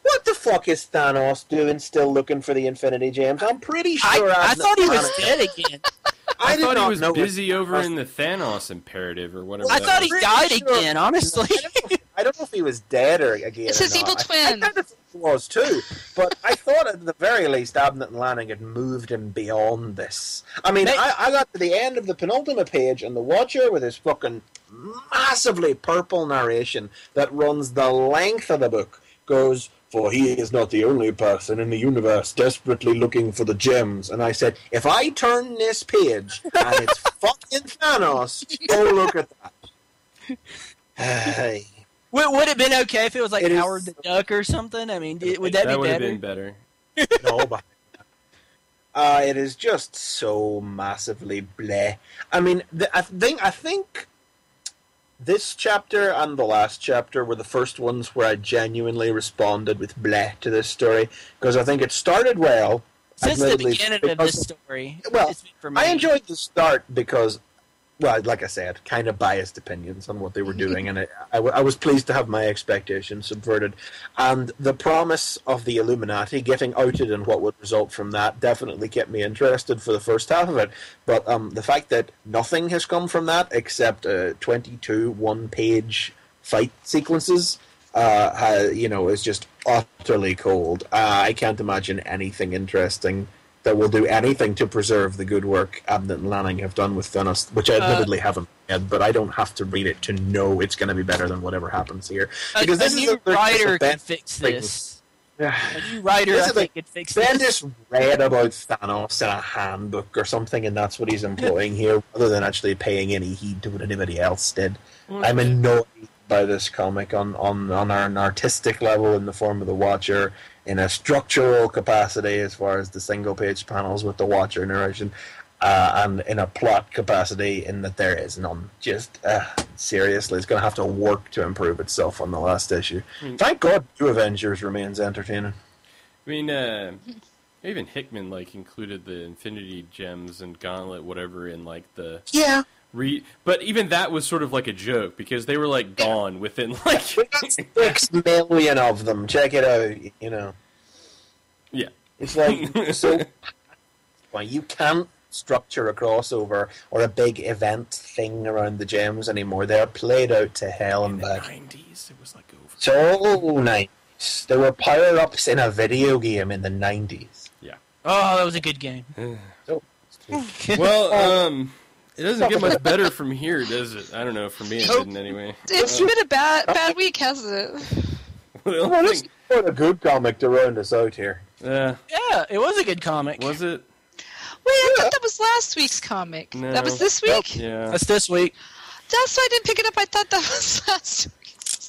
What the fuck is Thanos doing still looking for the Infinity Gems? I'm pretty I, sure I I've thought he was not- dead again. I, I did thought he not was know busy it. over in the Thanos imperative or whatever. I that thought was. he died Pretty sure- again, honestly. I don't, know, I don't know if he was dead or again. It's or his not. evil I- twin. I, kind of think he was too, but I thought at the very least Abnett and Lanning had moved him beyond this. I mean, Mate- I, I got to the end of the penultimate page, and the Watcher with his fucking massively purple narration that runs the length of the book goes, "For he is not the only person in the universe desperately looking for the gems." And I said, if I turn this page and it's fucking Thanos, go look at that. Hey. Would, would it have been okay if it was like It is- Howard the Duck or something? I mean, did, would that, That be would have better? been better. No, but uh, it is just so massively bleh. I mean, the, I think I think this chapter and the last chapter were the first ones where I genuinely responded with bleh to this story, because I think it started well. Since the admittedly, beginning of because- this story, Well, it's been for me. I enjoyed the start because, well, like I said, kind of biased opinions on what they were doing, and I, I, w- I was pleased to have my expectations subverted. And the promise of the Illuminati getting outed and what would result from that definitely kept me interested for the first half of it. But um, the fact that nothing has come from that except uh, twenty-two one-page fight sequences, uh, ha- you know, is just utterly cold. Uh, I can't imagine anything interesting that will do anything to preserve the good work Abnett and Lanning have done with Thanos, which I admittedly haven't read, but I don't have to read it to know it's going to be better than whatever happens here. a, Because this a is new the- the- writer the can best fix thing. this. Yeah. A new writer, This I is think, like- could fix Ben this. just read about Thanos in a handbook or something, and that's what he's employing here, rather than actually paying any heed to what anybody else did. I'm annoyed by this comic on, on, on an artistic level in the form of the Watcher, in a structural capacity as far as the single-page panels with the Watcher narration, uh, and in a plot capacity in that there is none. Just, uh, seriously, it's going to have to work to improve itself on the last issue. Mm. Thank God New Avengers remains entertaining. I mean, uh, even Hickman like included the Infinity Gems and Gauntlet, whatever, in like the Yeah. re. But even that was sort of like a joke because they were like gone within like. We got six million of them. Check it out. You know, Yeah. it's like so. Well, you can't structure a crossover or a big event thing around the gems anymore. They're played out to hell In and the back. nineties, it was like over. So nice. There were power ups in a video game in the nineties. Oh, that was a good game. Well, um, it doesn't get much better from here, does it? I don't know. For me, it didn't anyway. It's been a bad bad week, hasn't it? Well, Well, let's put a good comic to round us out here. uh, Yeah, it was a good comic. was it? Wait, I thought that was last week's comic. No. That was this week? Yeah. That's this week. That's why I didn't pick it up. I thought that was last week's.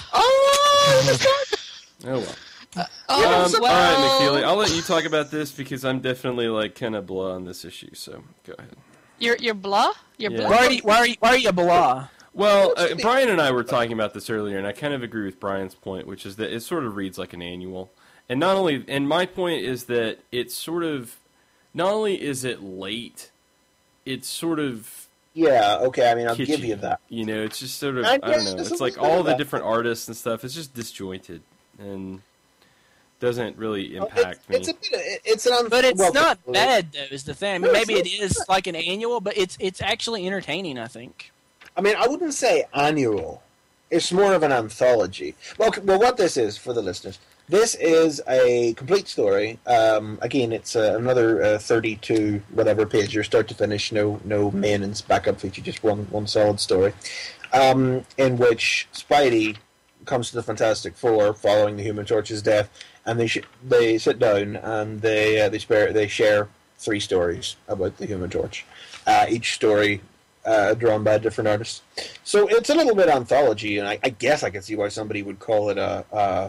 Oh, Oh well. Oh, Um, well. All right, McFeely, I'll let you talk about this because I'm definitely like kind of blah on this issue. So go ahead. You're, you're blah? You're Yeah. blah? Why are you, why are you, why are you blah? Well, uh, Brian and I were talking about this earlier, and I kind of agree with Brian's point, which is that it sort of reads like an annual. And not only, and my point is that it's sort of, not only is it late, it's sort of yeah. Okay. I mean, I'll kitschy. give you that. You know, it's just sort of, I I, guess don't know. there's It's a like little bit all of the that. different artists and stuff. It's just disjointed and doesn't really Well, impact it's, me. it's a bit. It's an. But it's well, not well, bad though. Is the thing? I mean, No, it's maybe it not. is like an annual, but it's it's actually entertaining. I think. I mean, I wouldn't say annual. It's more of an anthology. Well, c- well, what this is for the listeners, this is a complete story. Um, again, it's uh, another uh, thirty-two whatever pager, start to finish. No, no main and backup feature, just one one solid story, um, in which Spidey comes to the Fantastic Four following the Human Torch's death, and they sh- they sit down and they uh, they spare they share three stories about the Human Torch. Uh, each story uh, drawn by a different artist. So it's a little bit anthology, and I, I guess I can see why somebody would call it a, a,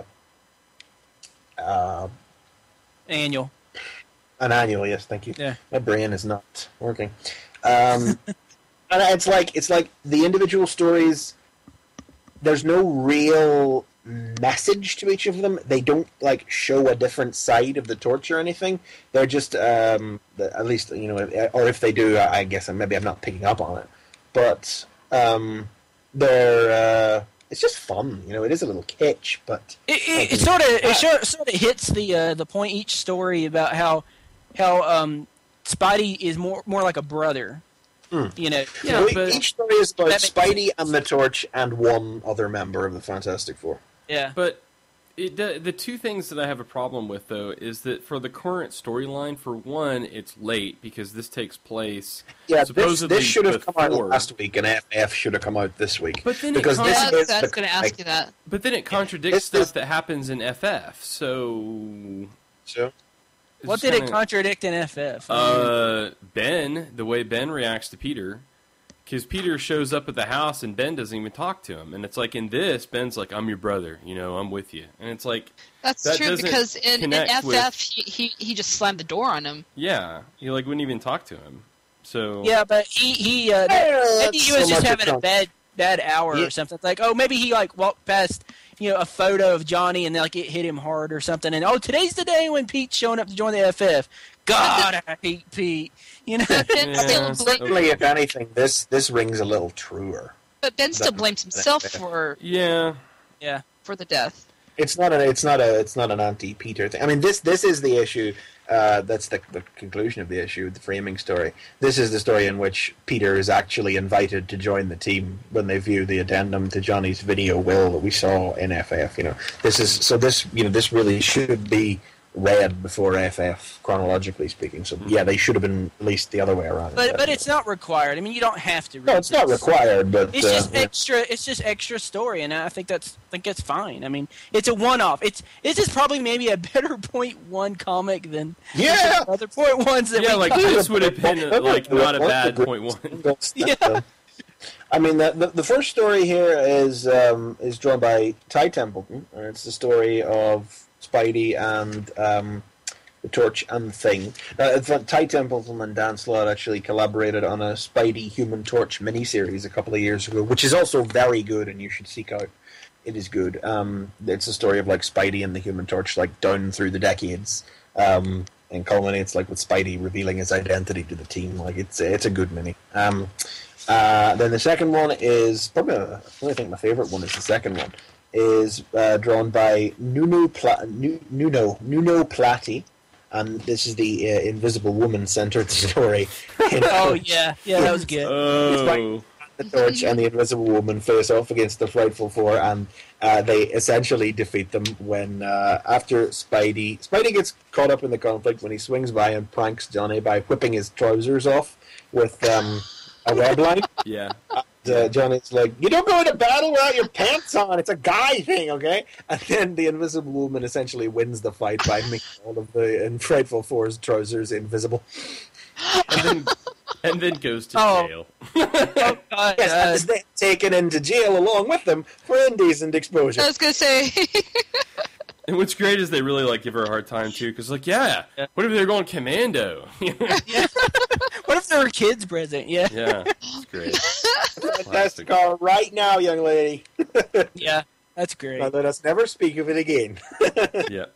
a Annual. an annual. Yes, thank you. Yeah. My brain is not working. Um, and it's like it's like the individual stories. There's no real message to each of them. They don't like show a different side of the torch or anything. They're just um, the- at least you know, or if they do, I guess maybe I'm not picking up on it. But um, they're uh, it's just fun. You know, it is a little kitsch, but It, it, it sort of it sort sort of hits the uh, the point each story about how how um, Spidey is more more like a brother. Hmm. You know, Yeah, So e- but- each story is about That makes Spidey and the Torch and one other member of the Fantastic Four. yeah. But it, the, the two things that I have a problem with, though, is that for the current storyline, for one, it's late because this takes place Yeah, this, supposedly this should have come out before. last week, and F F should have come out this week. But then it because comes- this Yeah, is that's the going to ask you that. But then it contradicts This stuff is- that happens in F F. So So, it's What just did it kinda- contradict in F F? Uh, Ben, the way Ben reacts to Peter, because Peter shows up at the house and Ben doesn't even talk to him, and it's like in this, Ben's like, "I'm your brother, you know, I'm with you," and it's like, That's that true doesn't because in, in connect F F with- he, he he just slammed the door on him. yeah, he like wouldn't even talk to him. So yeah, but he he uh, Yeah, maybe that's he was so just much having a fun. bad bad hour Yeah. or something. Like, oh, maybe he like walked past you know a photo of Johnny and like it hit him hard or something. And oh, today's the day when Pete's showing up to join the F F. God, I hate Pete. You know. Ben Yeah. still bla- certainly, if anything, this this rings a little truer. but Ben still That- blames himself for yeah, yeah. for the death. It's not a it's not a it's not an anti-Peter thing. I mean, this this is the issue. Uh, that's the, the conclusion of the issue, the framing story. This is the story in which Peter is actually invited to join the team when they view the addendum to Johnny's video will that we saw in F F. You know, this is so this you know this really should be read before F F, chronologically speaking. So yeah, they should have been released the other way around. But but it's not required. I mean, you don't have to. Read no, it's not this. required. But It's uh, just yeah. extra. It's just extra story, and I think that's I think that's fine. I mean, it's a one-off. It's this is probably maybe a better point one comic than Yeah! other point ones that yeah, we like got. this would have been uh, like not a bad point one. Yeah. I mean, the, the the first story here is um, is drawn by Ty Templeton, and it's the story of Spidey and um, the Torch and the Thing. Now, it's that Ty Templeton and Dan Slott actually collaborated on a Spidey Human Torch miniseries a couple of years ago, which is also very good, and you should seek out. It is good. Um, it's a story of like Spidey and the Human Torch, like down through the decades, um, and culminates like with Spidey revealing his identity to the team. Like it's it's a good mini. Um, uh, then the second one is probably uh, I think my favorite one is the second one is uh, drawn by Nuno Pla- Nu- Nuno Nuno Platti, and this is the uh, Invisible Woman centered story. Oh yeah, yeah, that was good. Oh, The Torch and the Invisible Woman face off against the Frightful Four, and uh, they essentially defeat them when, uh, after Spidey... Spidey gets caught up in the conflict when he swings by and pranks Johnny by whipping his trousers off with um, a web line. yeah. Uh, Johnny's like, you don't go into battle without your pants on. It's a guy thing, okay? And then the Invisible Woman essentially wins the fight by making all of the in Frightful Four's trousers invisible. And then and then goes to Oh. jail. Oh, God, Yes, and uh, is then taken into jail along with them for indecent exposure. I was gonna say And what's great is they really like give her a hard time too, because like, yeah, what if they're going commando? yeah, what if there were kids present? Yeah, it's great. Fantastic car right now, young lady. yeah, that's great. Now let us never speak of it again. Yeah.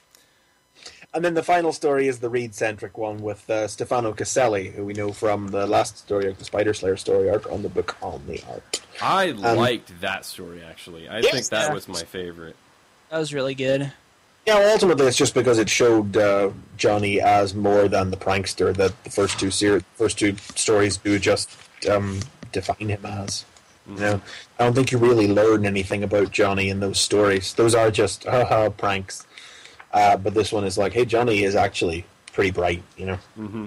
And then the final story is the Reed-centric one with uh, Stefano Caselli, who we know from the last story of the Spider Slayer story arc on the book on the art. I Um, liked that story actually. I Yes, think that yeah. was my favorite. That was really good. Yeah, well, ultimately it's just because it showed uh, Johnny as more than the prankster that the first two ser- first two stories do just um, define him as. You know, I don't think you really learn anything about Johnny in those stories. Those are just haha pranks. Uh, but this one is like, hey, Johnny is actually pretty bright, you know. hmm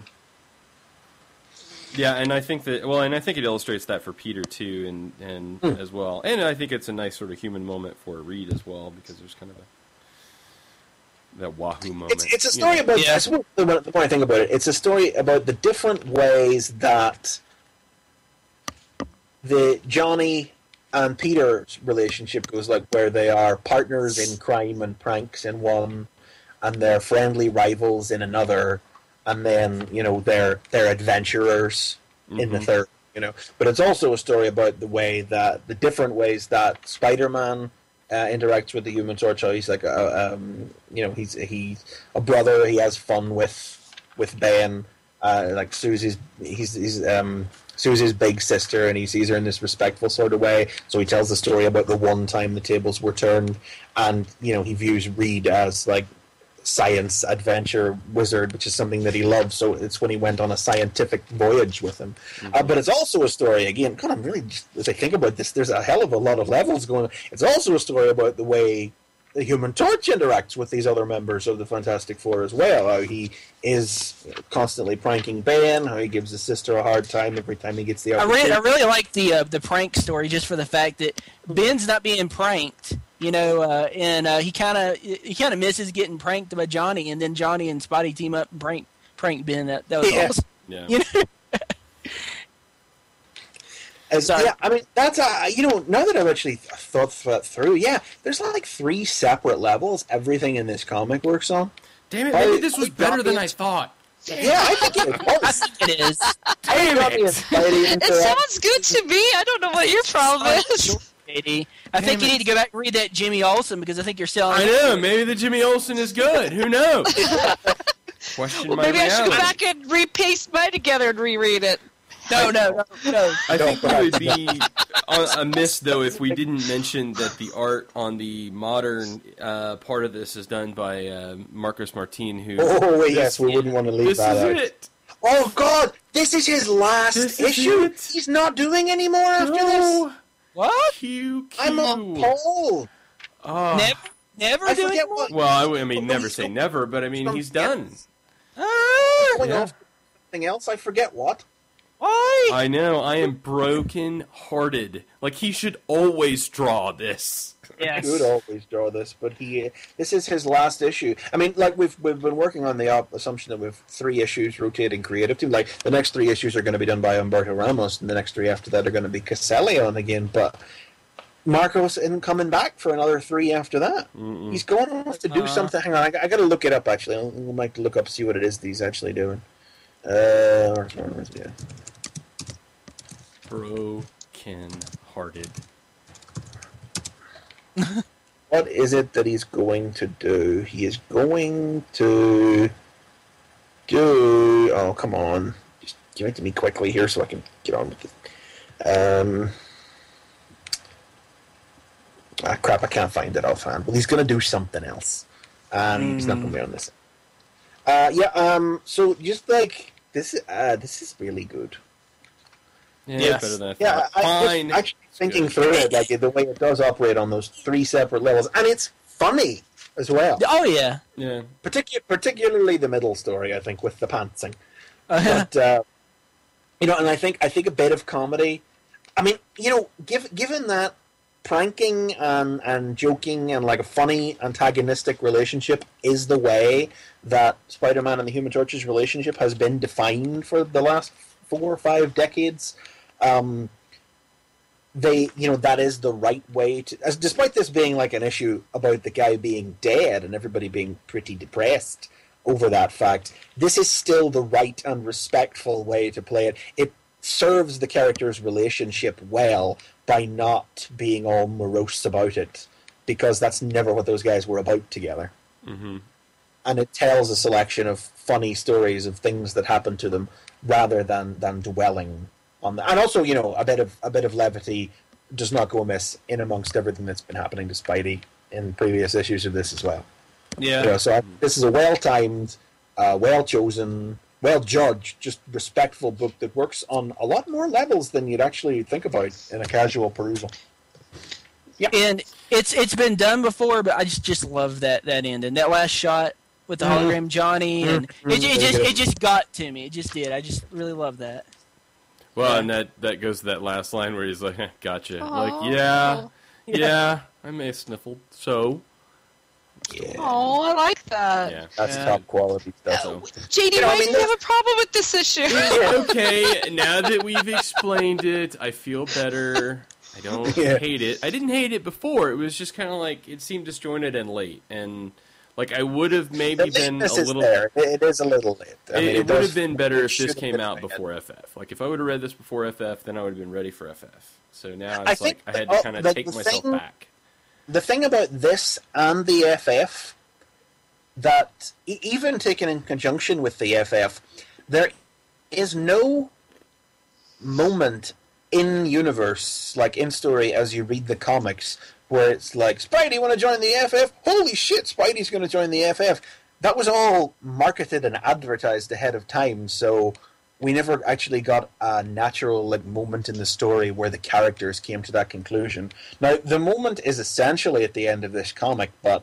Yeah, and I think that well, and I think it illustrates that for Peter too, and and Hmm. as well, and I think it's a nice sort of human moment for Reed as well, because there's kind of a that wahoo moment. It's it's a you story know. about. Yeah. That's what, the, more- the more I think about it, it's a story about the different ways that the Johnny and Peter's relationship goes, like where they are partners in crime and pranks in one, and they're friendly rivals in another, and then you know they're they're adventurers in the Mhm. third. You know, but it's also a story about the way that the different ways that Spider-Man uh, interacts with the Human Torch. How he's like, a, um, you know, he's he's a brother. He has fun with with Ben. Uh, like Susie's, he's he's um, Susie's big sister, and he sees her in this respectful sort of way. So he tells the story about the one time the tables were turned, and you know he views Reed as like science adventure wizard, which is something that he loves. So it's when he went on a scientific voyage with him. Mm-hmm. Uh, but it's also a story, again, kind of really, as I think about this, there's a hell of a lot of levels going on. It's also a story about the way the Human Torch interacts with these other members of the Fantastic Four as well. How he is constantly pranking Ben, how he gives his sister a hard time every time he gets the I opportunity. really, I really like the uh, the prank story just for the fact that Ben's not being pranked. You know, uh, and uh, he kind of he kind of misses getting pranked by Johnny, and then Johnny and Spidey team up and prank prank Ben. That that was Yeah. awesome. Yeah. You know? As, Sorry. yeah, I mean that's uh, you know now that I've actually th- thought that through, yeah, there's like three separate levels everything in this comic works on. Damn it, How- maybe this was better than I thought. Yeah, I think it I was. think it is. Damn Johnny and it. Spidey It interact- sounds good to me. I don't know what your problem is. Katie. I think Damn you it. need to go back and read that Jimmy Olsen because I think you're selling. I know, maybe the Jimmy Olsen is good. Who knows? Question Well, my maybe I should reality. go back and repaste mine together and reread it. No, no, no, no. I think No, it would be uh, amiss, though, if we didn't mention that the art on the modern uh, part of this is done by uh, Marcos Martin, who... Oh yes, we wouldn't want to leave This that is out. it! Oh God, this is his last This is issue. it. He's not doing any more after this. No! What? Q, Q. I'm appalled. Oh. Never, never I doing forget more? what. Well, I, w- I mean, But never he's say go- never, but I mean, he's done. Ah, Going Yeah. off to something else. I forget what. why? I know, I am broken-hearted. Like, he should always draw this. Yes. He would always draw this, but he. This is his last issue. I mean, like we've we've been working on the op- assumption that we've three issues rotating creative team. Like the next three issues are going to be done by Umberto Ramos, and the next three after that are going to be Caselli on again. But Marcos isn't coming back for another three after that. Mm-mm. He's going off to do Uh. something. Hang on, I, I got to look it up. Actually, I'll, I'll like to look up see what it is that he's actually doing. Uh, where's- where's the- Broken-hearted. What is it that he's going to do? He is going to do. Oh, come on. Just give it to me quickly here so I can get on with it. Um. Ah, crap, I can't find it offhand. Well, he's going to do something else. And he's not going to be on this. Uh, yeah, um, so just like, this is, uh, this is really good. Yeah, Yes. better than I Yeah, thought. I, Fine. just actually thinking good. through it, like the way it does operate on those three separate levels. And it's funny as well. Oh yeah. Yeah. Particu- particularly the middle story, I think, with the pantsing. Uh, But uh, you know, and I think I think a bit of comedy. I mean, you know, give, given that pranking and and joking and like a funny antagonistic relationship is the way that Spider-Man and the Human Torch's relationship has been defined for the last four or five decades. Um, they, you know, that is the right way to. As despite this being like an issue about the guy being dead and everybody being pretty depressed over that fact, this is still the right and respectful way to play it. It serves the character's relationship well by not being all morose about it, because that's never what those guys were about together. Mm-hmm. And it tells a selection of funny stories of things that happened to them rather than, than dwelling on that. And also, you know, a bit of a bit of levity does not go amiss in amongst everything that's been happening to Spidey in previous issues of this as well. Yeah. You know, so I, this is a well-timed, uh, well-chosen, well-judged, just respectful book that works on a lot more levels than you'd actually think about in a casual perusal. and it's it's been done before, but I just just love that that ending, that last shot with the Mhm. hologram Johnny, and Mhm. it, it just Very good. it just got to me. It just did. I just really love that. Well, Yeah. and that, that goes to that last line where he's like, gotcha. Aw. Like, yeah, yeah, I may have sniffled, so, Yeah, Oh, I like that. yeah. that's Yeah. top quality stuff. So. J D, You know, why I mean, do you have a problem with this issue? Okay, now that we've explained it, I feel better. I don't Yeah. hate it. I didn't hate it before. It was just kind of like, it seemed disjointed and late, and, like, I would have maybe The been a lateness is little... there. It is a little late. I It, mean, it would does- have been better it if should this have came been out bad. before F F. Like, if I would have read this before F F, then I would have been ready for F F. So now I it's like think I had the- to kind of the- take the myself thing- back. The thing about this and the F F, that e- even taken in conjunction with the F F, there is no moment in universe, like in story, as you read the comics, where it's like, Spidey, want to join the F F? Holy shit, Spidey's going to join the F F. That was all marketed and advertised ahead of time, so we never actually got a natural like moment in the story where the characters came to that conclusion. Now, the moment is essentially at the end of this comic, but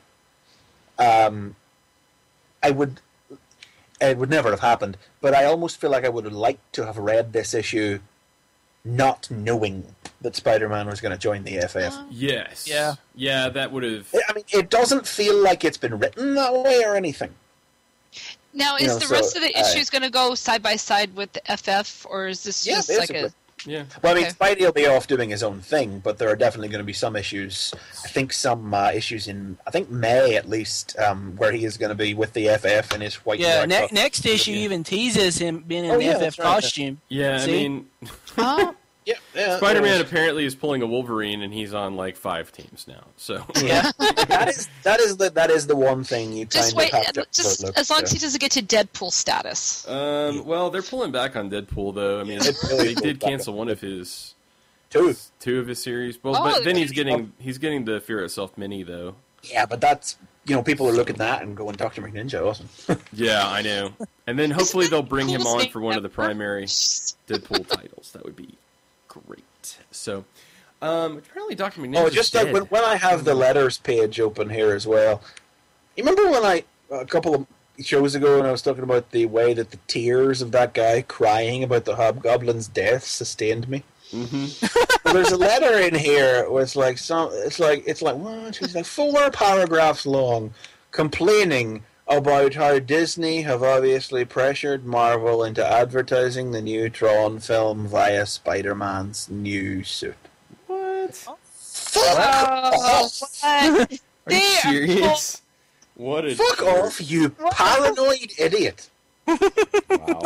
um, I would... It would never have happened, but I almost feel like I would have liked to have read this issue not knowing that Spider-Man was going to join the F F. Yes. Yeah. Yeah, that would have. I mean, it doesn't feel like it's been written that way or anything. Now, You is know, the so, rest of the uh, issues going to go side by side with the F F, or is this Yeah, just like a... basically. Yeah. Well, I mean, Okay. Spidey will be off doing his own thing, but there are definitely going to be some issues. I think some uh, issues in, I think May at least, um, where he is going to be with the F F in his white. Yeah, and ne- black costume. next issue even teases him being in Oh, the yeah, F F that's right. costume. Yeah, See? I mean, Oh, Yeah, yeah, Spider-Man yeah. apparently is pulling a Wolverine, and he's on like five teams now. So Yeah, that is that is the that is the one thing you kind just of wait, have to just overlook, as long so. as he doesn't get to Deadpool status. Um, well, they're pulling back on Deadpool, though. I mean, It's really they did pulled back cancel on one of his Two. two of his series. Well, Oh, but then he's they're- getting he's getting the Fear Itself mini, though. Yeah, but that's you know people are looking at that and going Doctor McNinja, awesome. Yeah, I know. And then hopefully that they'll the bring him coolest on thing for one of the ever? primary Deadpool titles. That would be great. So, um, apparently Doctor McNinja. Oh, just like when, when I have the letters page open here as well. You remember when I a couple of shows ago when I was talking about the way that the tears of that guy crying about the Hobgoblin's death sustained me? Mm-hmm. Well, there's a letter in here where it's like some. It's like it's like what? It's like four paragraphs long, complaining about how Disney have obviously pressured Marvel into advertising the new Tron film via Spider-Man's new suit. What? Fuck Oh, off! what? Are They you are serious? What a Fuck jerk. off, you paranoid idiot! Wow.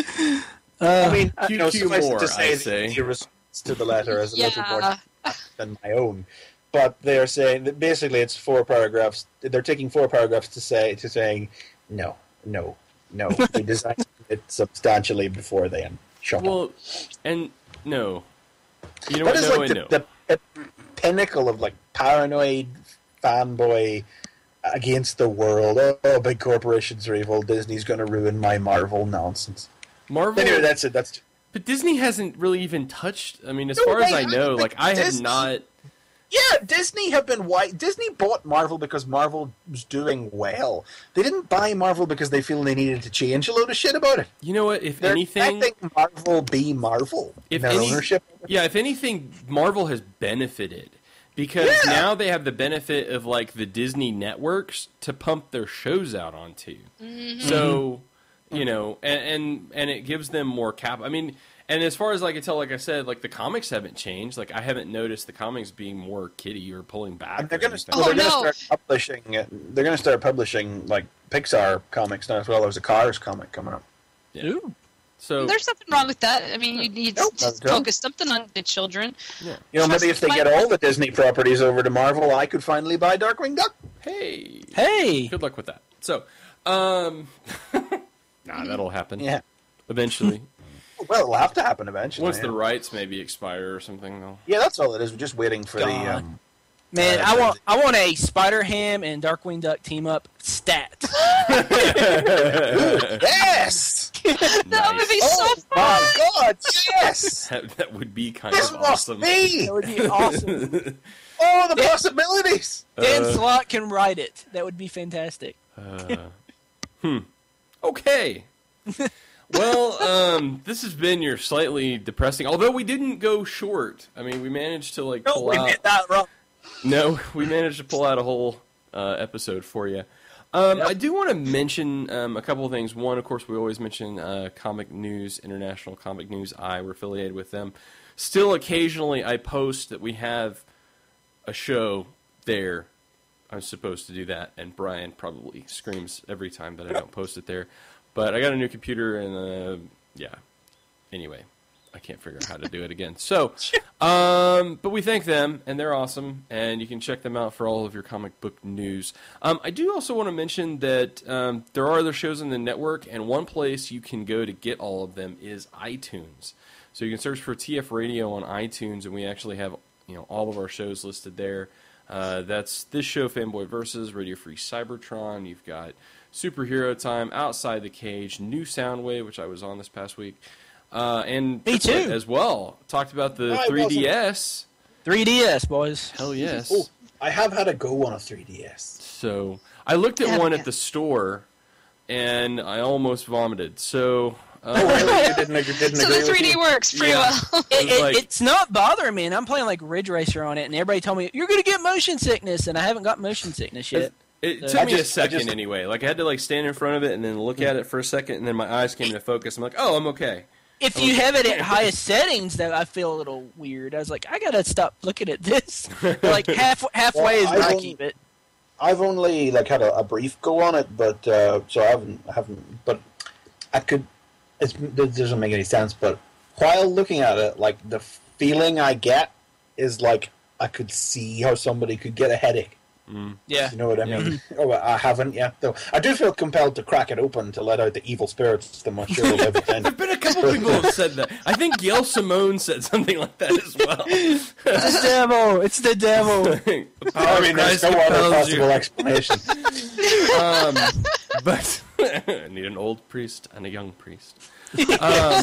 I mean, you know, Q Q suffice it more, to I say, say. that your response to the letter is a little more Yeah. than my own. But they are saying that basically it's four paragraphs. They're taking four paragraphs to say to saying no, no, no. We designed it substantially before then. Shut up. Well, and no. You know That what? is No like and the, no. the, the pinnacle of like paranoid fanboy against the world. Oh, oh, big corporations are evil. Disney's going to ruin my Marvel nonsense. Marvel. Anyway, that's it. That's But Disney hasn't really even touched. I mean, as No, far as they I know, haven't, like but I have Disney- not. yeah. Disney have been white. Disney bought Marvel because Marvel was doing well. They didn't buy Marvel because they feel they needed to change a load of shit about it. You know what? If They're anything, letting Marvel be Marvel. If Their any- ownership. yeah, if anything, Marvel has benefited because Yeah. now they have the benefit of like the Disney networks to pump their shows out onto. So, you know, and, and and it gives them more cap. I mean, and as far as I can tell, like I said, like the comics haven't changed. Like I haven't noticed the comics being more kiddie or pulling back. And they're or going anything. to. Well, they're Oh, going no. to start publishing. it- They're going to start publishing like Pixar comics now as well. There's a Cars comic coming up. Ooh. So There's nothing wrong with that. I mean, you need Nope, to not at all. focus something on the children. yeah. You know, maybe if they get all the Disney properties over to Marvel, I could finally buy Darkwing Duck. Hey, Hey. good luck with that. So, um, nah, that'll happen Yeah. eventually. Well, it'll have to happen eventually. Once yeah. the rights maybe expire or something, though. Yeah, that's all it is. We're just waiting for the. God. Um, Man, Uh, I want I want a Spider Ham and Darkwing Duck team up stat. yes! That would be Oh so fun. my God! Yes! That, that would be kind This of must awesome. be. That would be awesome. Oh, the Yeah. possibilities! Dan Uh, Slott can write it. That would be fantastic. Uh, hmm. Okay. Well, um, this has been your slightly depressing. Although we didn't go short. I mean, we managed to like No, pull we out. did that wrong. No, we managed to pull out a whole uh, episode for you. Um, I do want to mention um, a couple of things. One, of course, we always mention uh, Comic News, International Comic News I. We're affiliated with them. Still, occasionally, I post that we have a show there. I'm supposed to do that, and Brian probably screams every time that I don't post it there. But I got a new computer, and uh, yeah. Anyway, I can't figure out how to do it again. So, um, but we thank them, and they're awesome, and you can check them out for all of your comic book news. Um, I do also want to mention that um, there are other shows on the network, and one place you can go to get all of them is iTunes. So you can search for T F Radio on iTunes, and we actually have you know all of our shows listed there. Uh, that's this show, Fanboy Versus, Radio Free Cybertron. You've got Superhero Time, Outside the Cage, New Soundwave, which I was on this past week. Uh, and Me too. as well. Talked about the I three D S. three D S, boys. Hell yes. Oh, I have had a go on a three D S. So I looked at Yeah, one yeah. at the store, and I almost vomited. So Oh, uh, really? You didn't, you didn't So agree the with three D you? works pretty Yeah. well. It, it, like- it's not bothering me, and I'm playing like Ridge Racer on it, and everybody told me, you're going to get motion sickness, and I haven't got motion sickness yet. it Uh, took I me a just- I second just- anyway. Like I had to like stand in front of it and then look at it for a second, and then my eyes came into focus. I'm like, oh, I'm okay. If you have it at highest settings, though, I feel a little weird. I was like, I got to stop looking at this. like half halfway Well, is I where I don't- keep it. I've only like had a, a brief go on it, but uh, so I haven't, I haven't. But I could. It's, it doesn't make any sense. But while looking at it, like the feeling I get is like I could see how somebody could get a headache. Yeah. You know what I Yeah. mean? Oh, I haven't yet, though. I do feel compelled to crack it open to let out the evil spirits that must surely live within. There've been a couple people who have said that. I think Gail Simone said something like that as well. It's the devil. It's the devil. The I power mean, of there's Christ no other compels possible you. explanation. Um, but I need an old priest and a young priest. Um,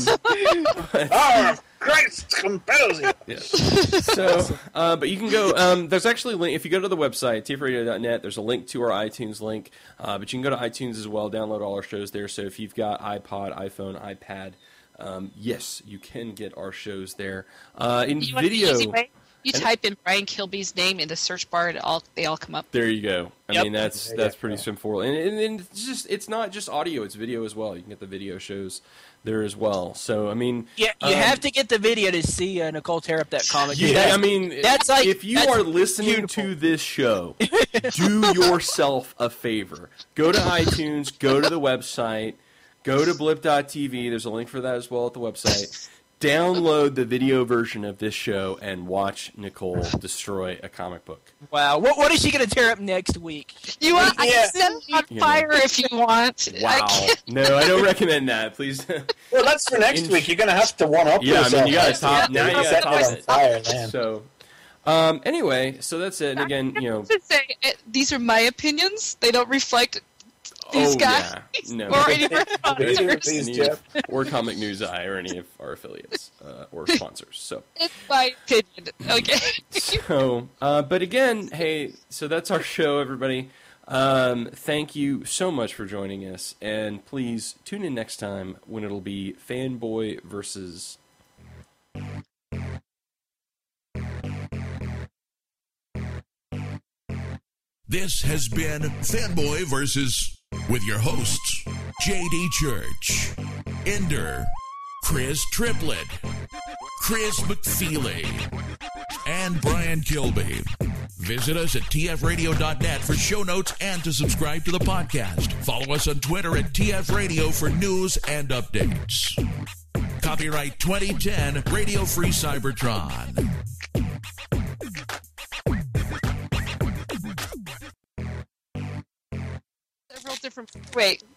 Oh, Christ compels you. yeah. So, uh, but you can go. Um, there's actually a link if you go to the website t f radio dot net. There's a link to our iTunes link, uh, but you can go to iTunes as well. Download all our shows there. So if you've got iPod, iPhone, iPad, um, yes, you can get our shows there. Uh, in You want the video, easy way? You And- type in Brian Kilby's name in the search bar, and all they all come up. there you go. I Yep. mean, that's There that's you pretty go. simple. And, and, and it's just it's not just audio; it's video as well. You can get the video shows there as well. So I mean, Yeah, you um, have to get the video to see uh, Nicole tear up that comic. Yeah, That's- I mean, that's like- if you that's are listening beautiful. to this show, do yourself a favor. Go to iTunes, go to the website, go to blip dot t v. There's a link for that as well at the website. Download the video version of this show and watch Nicole destroy a comic book. Wow. What, what is she going to tear up next week? You want? I Yeah. can set it on You know. fire if you want. I Wow. can't- No, I don't recommend that. Please. Well, that's for next In- week. You're going to have to one up Yeah, I yourself. mean, you got to top. Yeah, Now you got to set top it on it. fire, man. So, um, anyway, so that's it. And again, you know, to say uh, these are my opinions. They don't reflect these oh guys yeah, no. or any of our These are- sponsors. these- Any of- or Comic News Eye or any of our affiliates uh, or sponsors. So, It's my opinion. Okay. so uh, but again, hey, so that's our show, everybody. Um, thank you so much for joining us, and please tune in next time when it'll be Fanboy versus. This has been Fanboy versus with your hosts J D Church, Ender, Chris Triplett, Chris McFeely, and Brian Kilby. Visit us at t f radio dot net for show notes and to subscribe to the podcast. Follow us on Twitter at T F Radio for news and updates. Copyright twenty ten Radio Free Cybertron. Several different. Wait.